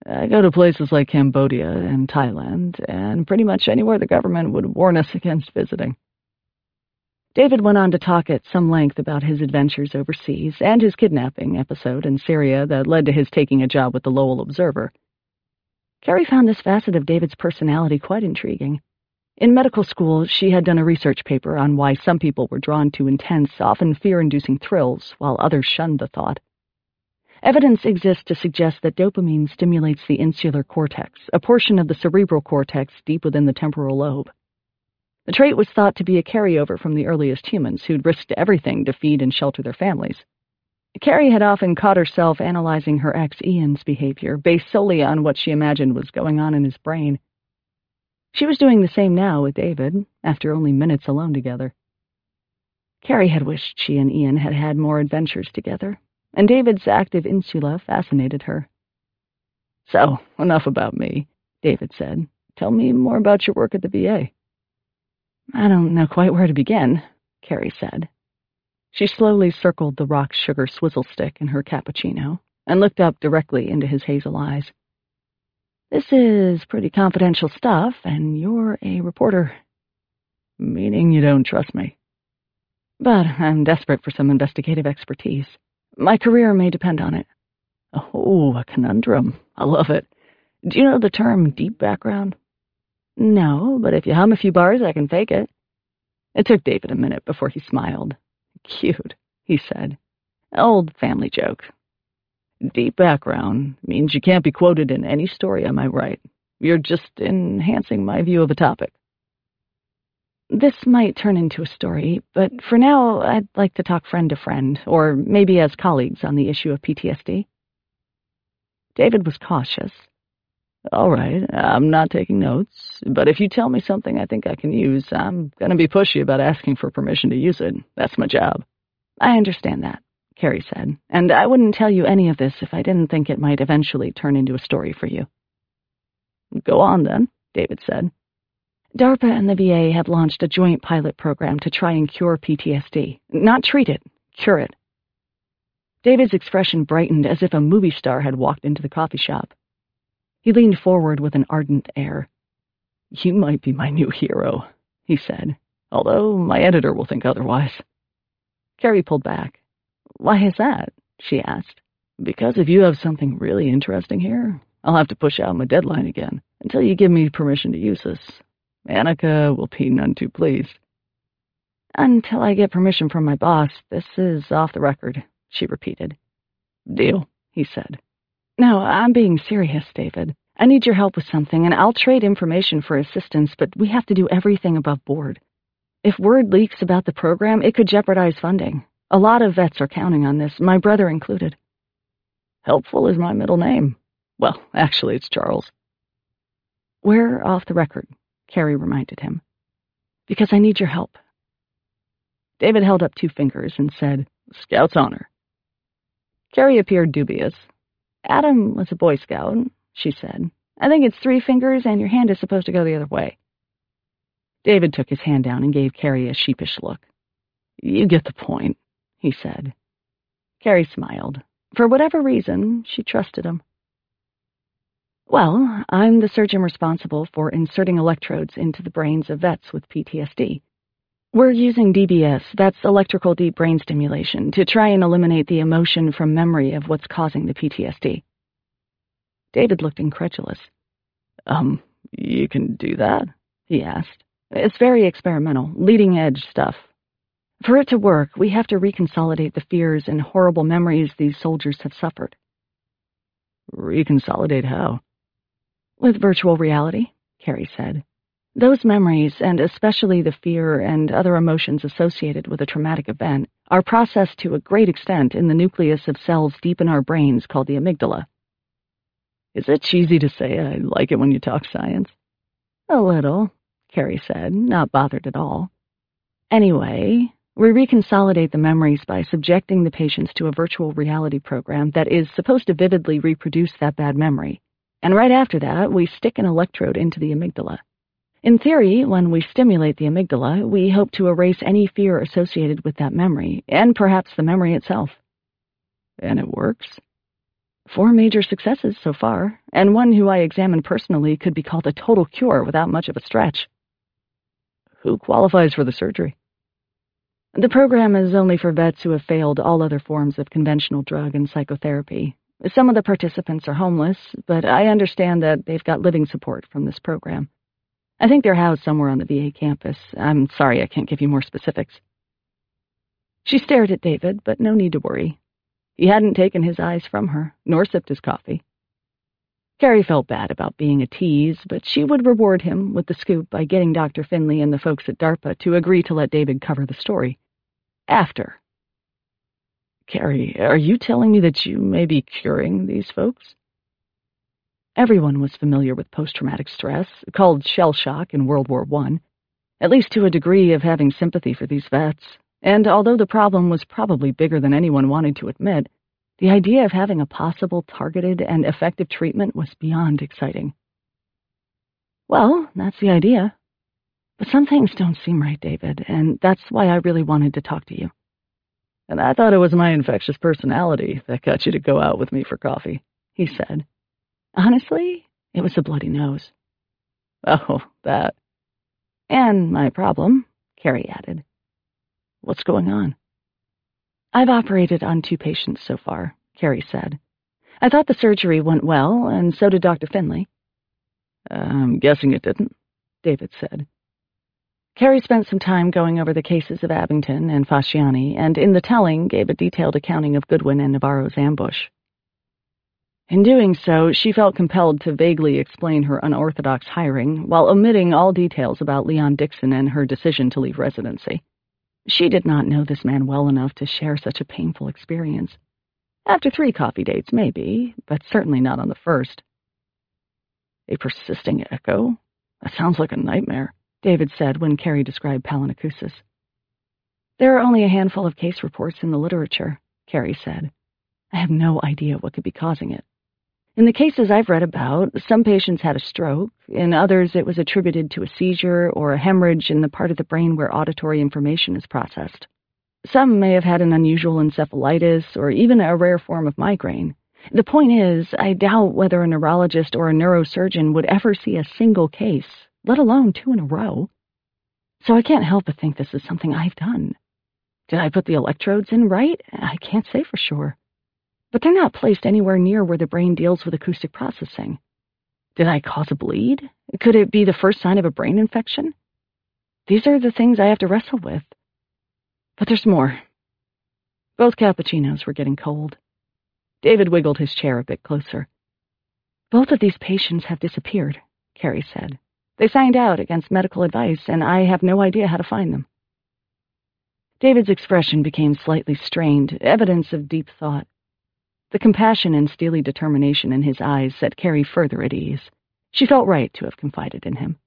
[SPEAKER 1] I go to places like Cambodia and Thailand, and pretty much anywhere the government would warn us against visiting." David went on to talk at some length about his adventures overseas and his kidnapping episode in Syria that led to his taking a job with the Lowell Observer. Carrie found this facet of David's personality quite intriguing. In medical school, she had done a research paper on why some people were drawn to intense, often fear-inducing thrills, while others shunned the thought. Evidence exists to suggest that dopamine stimulates the insular cortex, a portion of the cerebral cortex deep within the temporal lobe. The trait was thought to be a carryover from the earliest humans who'd risked everything to feed and shelter their families. Carrie had often caught herself analyzing her ex Ian's behavior based solely on what she imagined was going on in his brain. She was doing the same now with David, after only minutes alone together. Carrie had wished she and Ian had had more adventures together, and David's active insula fascinated her. "So, enough about me," David said. "Tell me more about your work at the V A." "I don't know quite where to begin," Carrie said. She slowly circled the rock sugar swizzle stick in her cappuccino and looked up directly into his hazel eyes. "This is pretty confidential stuff, and you're a reporter." "Meaning you don't trust me?" "But I'm desperate for some investigative expertise. My career may depend on it." "Oh, a conundrum. I love it. Do you know the term deep background?" "No, but if you hum a few bars, I can fake it." It took David a minute before he smiled. "Cute," he said. "Old family joke. Deep background means you can't be quoted in any story I might write. You're just enhancing my view of a topic." "This might turn into a story, but for now I'd like to talk friend to friend, or maybe as colleagues on the issue of P T S D." David was cautious. "All right, I'm not taking notes, but if you tell me something I think I can use, I'm going to be pushy about asking for permission to use it. That's my job." "I understand that," Carrie said, "and I wouldn't tell you any of this if I didn't think it might eventually turn into a story for you." "Go on, then," David said. DARPA and the V A have launched a joint pilot program to try and cure P T S D. Not treat it, cure it. David's expression brightened as if a movie star had walked into the coffee shop. He leaned forward with an ardent air. "You might be my new hero," he said, "although my editor will think otherwise." Carrie pulled back. "Why is that?" she asked. "Because if you have something really interesting here, I'll have to push out my deadline again until you give me permission to use this. Annika will be none too pleased." "Until I get permission from my boss, this is off the record," she repeated. "Deal," he said. "No, I'm being serious, David. I need your help with something, and I'll trade information for assistance, but we have to do everything above board. If word leaks about the program, it could jeopardize funding. A lot of vets are counting on this, my brother included." "Helpful is my middle name. Well, actually, it's Charles." "We're off the record," Carrie reminded him. "Because I need your help." David held up two fingers and said, "Scout's honor." Carrie appeared dubious. "Adam was a Boy Scout," she said. "I think it's three fingers and your hand is supposed to go the other way." David took his hand down and gave Carrie a sheepish look. "You get the point," he said. Carrie smiled. For whatever reason, she trusted him. "Well, I'm the surgeon responsible for inserting electrodes into the brains of vets with P T S D. We're using D B S, that's electrical deep brain stimulation, to try and eliminate the emotion from memory of what's causing the P T S D." David looked incredulous. Um, you can do that?" he asked. "It's very experimental, leading-edge stuff. For it to work, we have to reconsolidate the fears and horrible memories these soldiers have suffered." "Reconsolidate how?" "With virtual reality," Carrie said. "Those memories, and especially the fear and other emotions associated with a traumatic event, are processed to a great extent in the nucleus of cells deep in our brains called the amygdala." "Is it cheesy to say I like it when you talk science?" "A little," Carrie said, not bothered at all. "Anyway, we reconsolidate the memories by subjecting the patients to a virtual reality program that is supposed to vividly reproduce that bad memory. And right after that, we stick an electrode into the amygdala. In theory, when we stimulate the amygdala, we hope to erase any fear associated with that memory, and perhaps the memory itself." "And it works?" Four major successes so far, and one who I examined personally could be called a total cure without much of a stretch.
[SPEAKER 2] Who qualifies for the surgery?
[SPEAKER 1] The program is only for vets who have failed all other forms of conventional drug and psychotherapy. Some of the participants are homeless, but I understand that they've got living support from this program. I think they're housed somewhere on the V A campus. I'm sorry I can't give you more specifics. She stared at David, but no need to worry. He hadn't taken his eyes from her, nor sipped his coffee. Carrie felt bad about being a tease, but she would reward him with the scoop by getting Doctor Finley and the folks at DARPA to agree to let David cover the story. After.
[SPEAKER 2] Carrie, are you telling me that you may be curing these folks?
[SPEAKER 1] Everyone was familiar with post-traumatic stress, called shell shock in World War One, at least to a degree of having sympathy for these vets, and although the problem was probably bigger than anyone wanted to admit, the idea of having a possible targeted and effective treatment was beyond exciting. Well, that's the idea. But some things don't seem right, David, and that's why I really wanted to talk to you.
[SPEAKER 2] And I thought it was my infectious personality that got you to go out with me for coffee, he said.
[SPEAKER 1] Honestly, it was the bloody nose.
[SPEAKER 2] Oh, that.
[SPEAKER 1] And my problem, Carrie added.
[SPEAKER 2] What's going on?
[SPEAKER 1] I've operated on two patients so far, Carrie said. I thought the surgery went well, and so did Doctor Finley.
[SPEAKER 2] I'm guessing it didn't, David said.
[SPEAKER 1] Carrie spent some time going over the cases of Abington and Fasciani, and in the telling gave a detailed accounting of Goodwin and Navarro's ambush. In doing so, she felt compelled to vaguely explain her unorthodox hiring, while omitting all details about Leon Dixon and her decision to leave residency. She did not know this man well enough to share such a painful experience. After three coffee dates, maybe, but certainly not on the first.
[SPEAKER 2] A persisting echo? That sounds like a nightmare,
[SPEAKER 1] David said when Carrie described palinacousis. There are only a handful of case reports in the literature, Carrie said. I have no idea what could be causing it. In the cases I've read about, some patients had a stroke. In others, it was attributed to a seizure or a hemorrhage in the part of the brain where auditory information is processed. Some may have had an unusual encephalitis or even a rare form of migraine. The point is, I doubt whether a neurologist or a neurosurgeon would ever see a single case, let alone two in a row. So I can't help but think this is something I've done. Did I put the electrodes in right? I can't say for sure. But they're not placed anywhere near where the brain deals with acoustic processing. Did I cause a bleed? Could it be the first sign of a brain infection? These are the things I have to wrestle with. But there's more. Both cappuccinos were getting cold. David wiggled his chair a bit closer. Both of these patients have disappeared, Carrie said. They signed out against medical advice, and I have no idea how to find them. David's expression became slightly strained, evidence of deep thought. The compassion and steely determination in his eyes set Carrie further at ease. She felt right to have confided in him.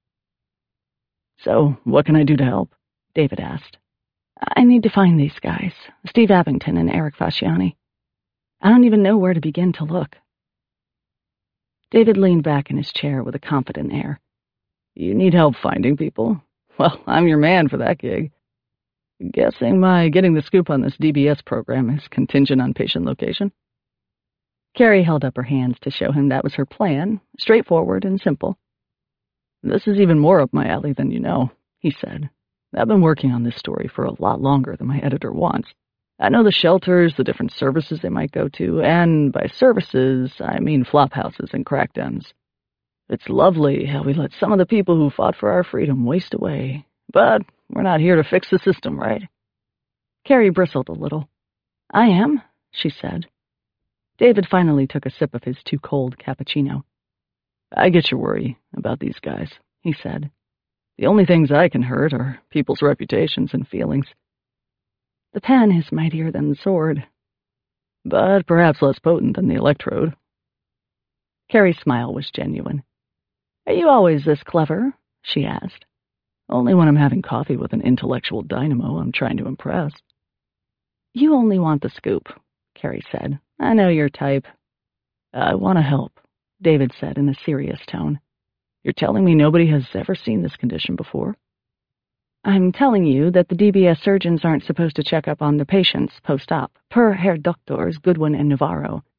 [SPEAKER 2] So, what can I do to help? David asked.
[SPEAKER 1] I need to find these guys, Steve Abington and Eric Fasciani. I don't even know where to begin to look. David leaned back in his chair with a confident air.
[SPEAKER 2] You need help finding people? Well, I'm your man for that gig. Guessing my getting the scoop on this D B S program is contingent on patient location?
[SPEAKER 1] Carrie held up her hands to show him that was her plan, straightforward and simple.
[SPEAKER 2] This is even more up my alley than you know, he said. I've been working on this story for a lot longer than my editor wants. I know the shelters, the different services they might go to, and by services, I mean flop houses and crack dens. It's lovely how we let some of the people who fought for our freedom waste away, but we're not here to fix the system, right?
[SPEAKER 1] Carrie bristled a little. I am, she said. David finally took a sip of his too-cold cappuccino.
[SPEAKER 2] I get your worry about these guys, he said. The only things I can hurt are people's reputations and feelings.
[SPEAKER 1] The pen is mightier than the sword.
[SPEAKER 2] But perhaps less potent than the electrode.
[SPEAKER 1] Carrie's smile was genuine. Are you always this clever? She asked.
[SPEAKER 2] Only when I'm having coffee with an intellectual dynamo I'm trying to impress.
[SPEAKER 1] You only want the scoop, Carrie said. I know your type.
[SPEAKER 2] I want to help, David said in a serious tone. You're telling me nobody has ever seen this condition before?
[SPEAKER 1] I'm telling you that the D B S surgeons aren't supposed to check up on the patients post-op, per Herr Doctors Goodwin and Navarro.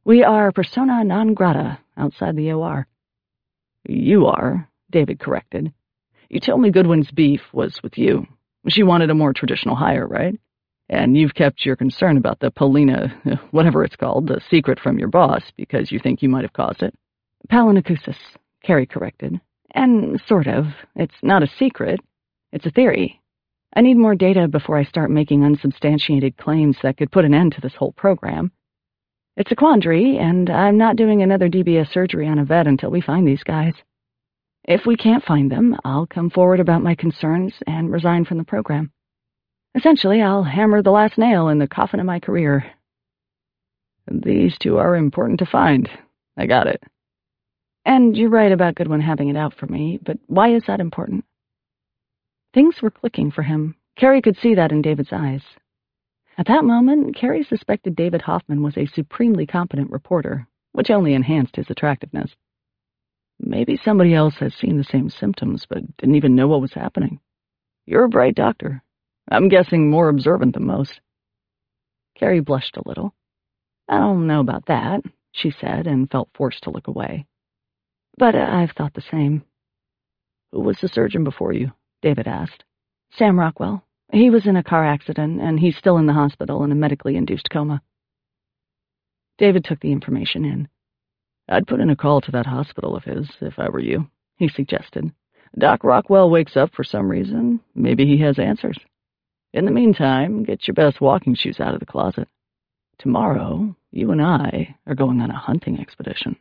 [SPEAKER 1] We are persona non grata outside the O R.
[SPEAKER 2] You are, David corrected. You told me Goodwin's beef was with you. She wanted a more traditional hire, right? And you've kept your concern about the Polina, whatever it's called, the secret from your boss because you think you might have caused it.
[SPEAKER 1] Palinacousis, Carrie corrected. And sort of. It's not a secret. It's a theory. I need more data before I start making unsubstantiated claims that could put an end to this whole program. It's a quandary, and I'm not doing another D B S surgery on a vet until we find these guys. If we can't find them, I'll come forward about my concerns and resign from the program. Essentially, I'll hammer the last nail in the coffin of my career.
[SPEAKER 2] These two are important to find. I got it.
[SPEAKER 1] And you're right about Goodwin having it out for me, but why is that important? Things were clicking for him. Carrie could see that in David's eyes. At that moment, Carrie suspected David Hoffman was a supremely competent reporter, which only enhanced his attractiveness.
[SPEAKER 2] Maybe somebody else has seen the same symptoms, but didn't even know what was happening. You're a bright doctor. I'm guessing more observant than most.
[SPEAKER 1] Carrie blushed a little. I don't know about that, she said, and felt forced to look away. But uh, I've thought the same.
[SPEAKER 2] Who was the surgeon before you? David asked.
[SPEAKER 1] Sam Rockwell. He was in a car accident, and he's still in the hospital in a medically induced coma.
[SPEAKER 2] David took the information in. I'd put in a call to that hospital of his, if I were you, he suggested. Doc Rockwell wakes up for some reason. Maybe he has answers. In the meantime, get your best walking shoes out of the closet. Tomorrow, you and I are going on a hunting expedition.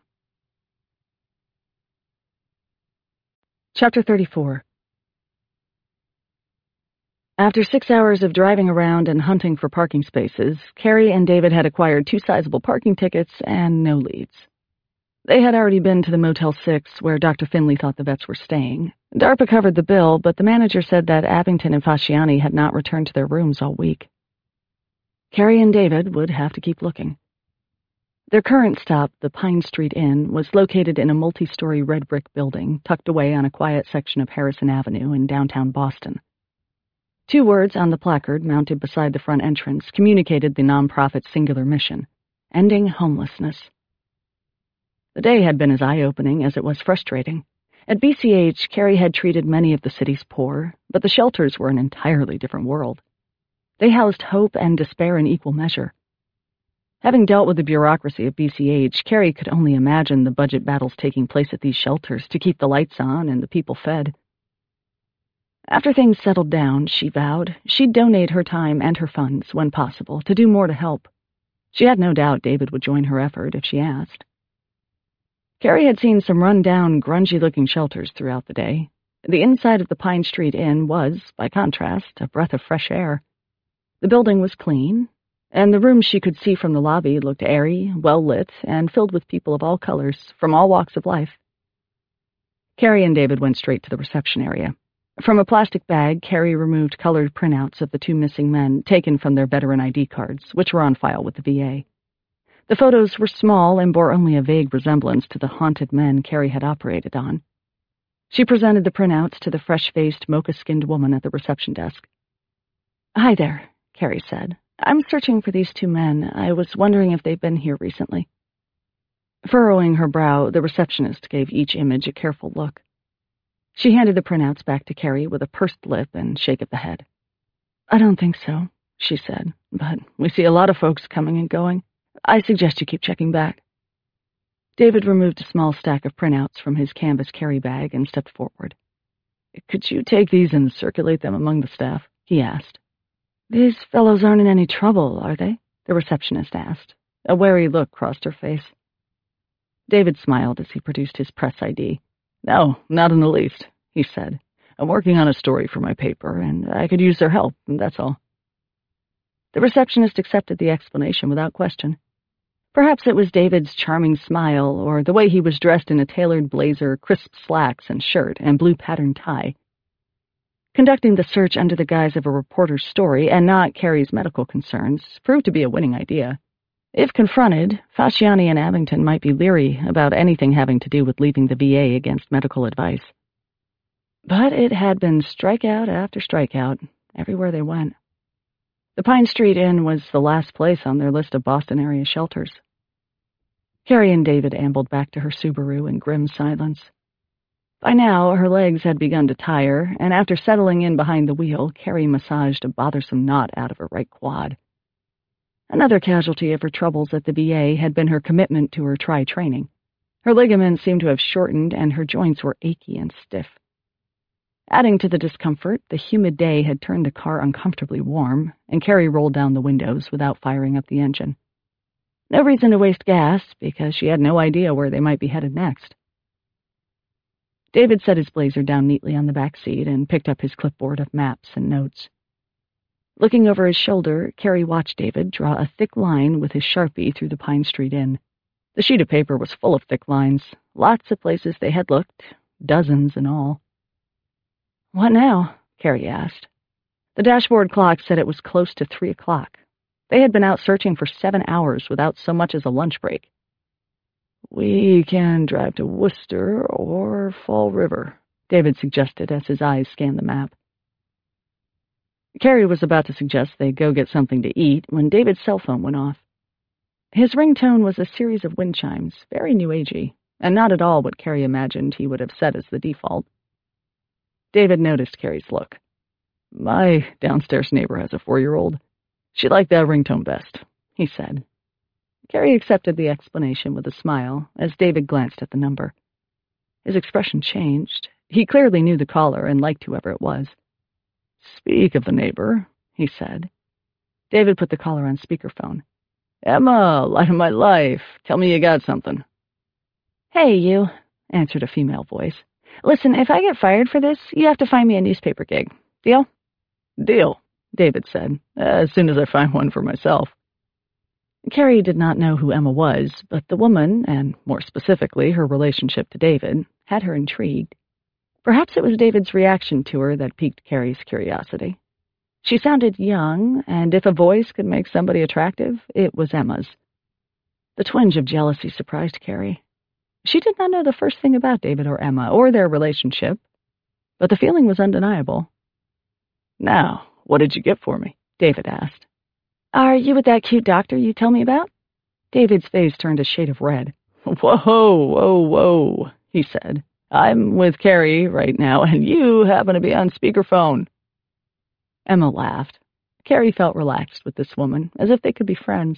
[SPEAKER 1] Chapter thirty-four. After six hours of driving around and hunting for parking spaces, Carrie and David had acquired two sizable parking tickets and no leads. They had already been to the Motel six, where Doctor Finley thought the vets were staying. DARPA covered the bill, but the manager said that Abington and Fasciani had not returned to their rooms all week. Carrie and David would have to keep looking. Their current stop, the Pine Street Inn, was located in a multi-story red brick building tucked away on a quiet section of Harrison Avenue in downtown Boston. Two words on the placard mounted beside the front entrance communicated the nonprofit's singular mission, ending homelessness. The day had been as eye-opening as it was frustrating. At B C H, Carrie had treated many of the city's poor, but the shelters were an entirely different world. They housed hope and despair in equal measure. Having dealt with the bureaucracy of B C H, Carrie could only imagine the budget battles taking place at these shelters to keep the lights on and the people fed. After things settled down, she vowed, she'd donate her time and her funds, when possible, to do more to help. She had no doubt David would join her effort if she asked. Carrie had seen some run-down, grungy-looking shelters throughout the day. The inside of the Pine Street Inn was, by contrast, a breath of fresh air. The building was clean, and the rooms she could see from the lobby looked airy, well-lit, and filled with people of all colors, from all walks of life. Carrie and David went straight to the reception area. From a plastic bag, Carrie removed colored printouts of the two missing men taken from their veteran I D cards, which were on file with the V A. The photos were small and bore only a vague resemblance to the haunted men Carrie had operated on. She presented the printouts to the fresh-faced, mocha-skinned woman at the reception desk. "Hi there," Carrie said. "I'm searching for these two men. I was wondering if they've been here recently." Furrowing her brow, the receptionist gave each image a careful look. She handed the printouts back to Carrie with a pursed lip and shake of the head. "I don't think so," she said, "but we see a lot of folks coming and going. I suggest you keep checking back." David removed a small stack of printouts from his canvas carry bag and stepped forward. "Could you take these and circulate them among the staff?" he asked. "These fellows aren't in any trouble, are they?" the receptionist asked. A wary look crossed her face. David smiled as he produced his press I D. "No, not in the least," he said. "I'm working on a story for my paper, and I could use their help, that's all." The receptionist accepted the explanation without question. Perhaps it was David's charming smile, or the way he was dressed in a tailored blazer, crisp slacks and shirt, and blue patterned tie. Conducting the search under the guise of a reporter's story, and not Carrie's medical concerns, proved to be a winning idea. If confronted, Fasciani and Abington might be leery about anything having to do with leaving the V A against medical advice. But it had been strikeout after strikeout, everywhere they went. The Pine Street Inn was the last place on their list of Boston-area shelters. Carrie and David ambled back to her Subaru in grim silence. By now, her legs had begun to tire, and after settling in behind the wheel, Carrie massaged a bothersome knot out of her right quad. Another casualty of her troubles at the V A had been her commitment to her tri-training. Her ligaments seemed to have shortened, and her joints were achy and stiff. Adding to the discomfort, the humid day had turned the car uncomfortably warm, and Carrie rolled down the windows without firing up the engine. No reason to waste gas, because she had no idea where they might be headed next. David set his blazer down neatly on the back seat and picked up his clipboard of maps and notes. Looking over his shoulder, Carrie watched David draw a thick line with his Sharpie through the Pine Street Inn. The sheet of paper was full of thick lines, lots of places they had looked, dozens in all. "What now?" Carrie asked. The dashboard clock said it was close to three o'clock. They had been out searching for seven hours without so much as a lunch break. "We can drive to Worcester or Fall River," David suggested as his eyes scanned the map. Carrie was about to suggest they go get something to eat when David's cell phone went off. His ringtone was a series of wind chimes, very new-agey, and not at all what Carrie imagined he would have set as the default. David noticed Carrie's look. "My downstairs neighbor has a four-year-old. She liked that ringtone best," he said. Carrie accepted the explanation with a smile as David glanced at the number. His expression changed. He clearly knew the caller and liked whoever it was. "Speak of the neighbor," he said. David put the caller on speakerphone. "Emma, light of my life, tell me you got something." "Hey, you," answered a female voice. "Listen, if I get fired for this, you have to find me a newspaper gig. Deal?" "Deal," David said, "as soon as I find one for myself." Carrie did not know who Emma was, but the woman, and more specifically her relationship to David, had her intrigued. Perhaps it was David's reaction to her that piqued Carrie's curiosity. She sounded young, and if a voice could make somebody attractive, it was Emma's. The twinge of jealousy surprised Carrie. She did not know the first thing about David or Emma, or their relationship, but the feeling was undeniable. "Now, what did you get for me?" David asked. "Are you with that cute doctor you told me about?" David's face turned a shade of red. "Whoa, whoa, whoa," he said. "I'm with Carrie right now, and you happen to be on speakerphone." Emma laughed. Carrie felt relaxed with this woman, as if they could be friends.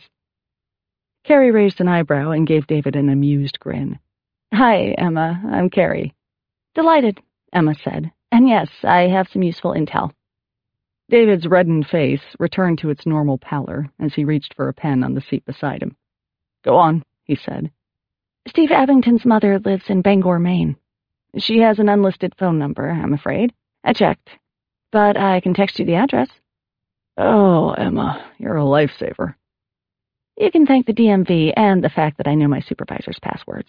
[SPEAKER 1] Carrie raised an eyebrow and gave David an amused grin. "Hi, Emma. I'm Carrie." "Delighted," Emma said. "And yes, I have some useful intel." David's reddened face returned to its normal pallor as he reached for a pen on the seat beside him. "Go on," he said. "Steve Abington's mother lives in Bangor, Maine. She has an unlisted phone number, I'm afraid. I checked. But I can text you the address." "Oh, Emma, you're a lifesaver." "You can thank the D M V and the fact that I know my supervisor's passwords."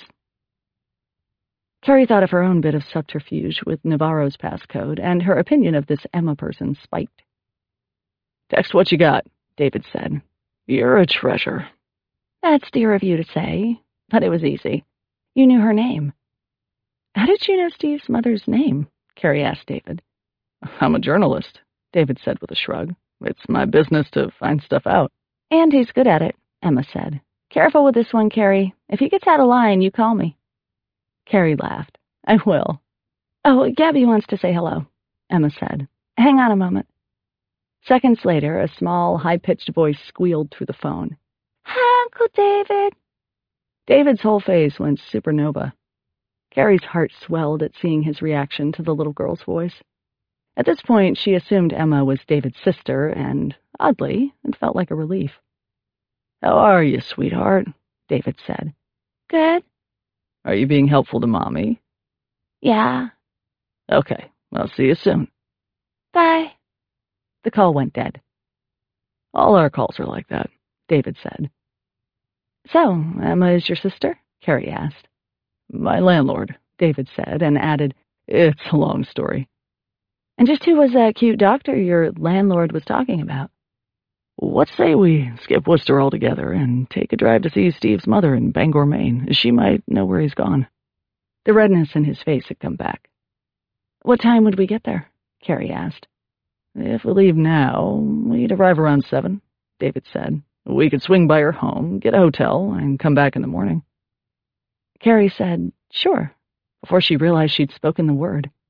[SPEAKER 1] Carrie thought of her own bit of subterfuge with Navarro's passcode, and her opinion of this Emma person spiked. "Text what you got," David said. "You're a treasure." "That's dear of you to say, but it was easy. You knew her name." "How did you know Steve's mother's name?" Carrie asked David. "I'm a journalist," David said with a shrug. "It's my business to find stuff out." "And he's good at it," Emma said. "Careful with this one, Carrie. If he gets out of line, you call me." Carrie laughed. "I will." "Oh, Gabby wants to say hello," Emma said. "Hang on a moment." Seconds later, a small, high-pitched voice squealed through the phone. "Hi, Uncle David." David's whole face went supernova. Carrie's heart swelled at seeing his reaction to the little girl's voice. At this point, she assumed Emma was David's sister, and, oddly, it felt like a relief. "How are you, sweetheart?" David said. "Good." "Are you being helpful to Mommy?" "Yeah." "Okay, I'll see you soon." "Bye." The call went dead. "All our calls are like that," David said. "So, Emma is your sister?" Carrie asked. "My landlord," David said, and added, "It's a long story." "And just who was that cute doctor your landlord was talking about?" "What say we skip Worcester altogether and take a drive to see Steve's mother in Bangor, Maine? She might know where he's gone." The redness in his face had come back. "What time would we get there?" Carrie asked. "If we leave now, we'd arrive around seven," David said. "We could swing by her home, get a hotel, and come back in the morning." Carrie said, "Sure," before she realized she'd spoken the word.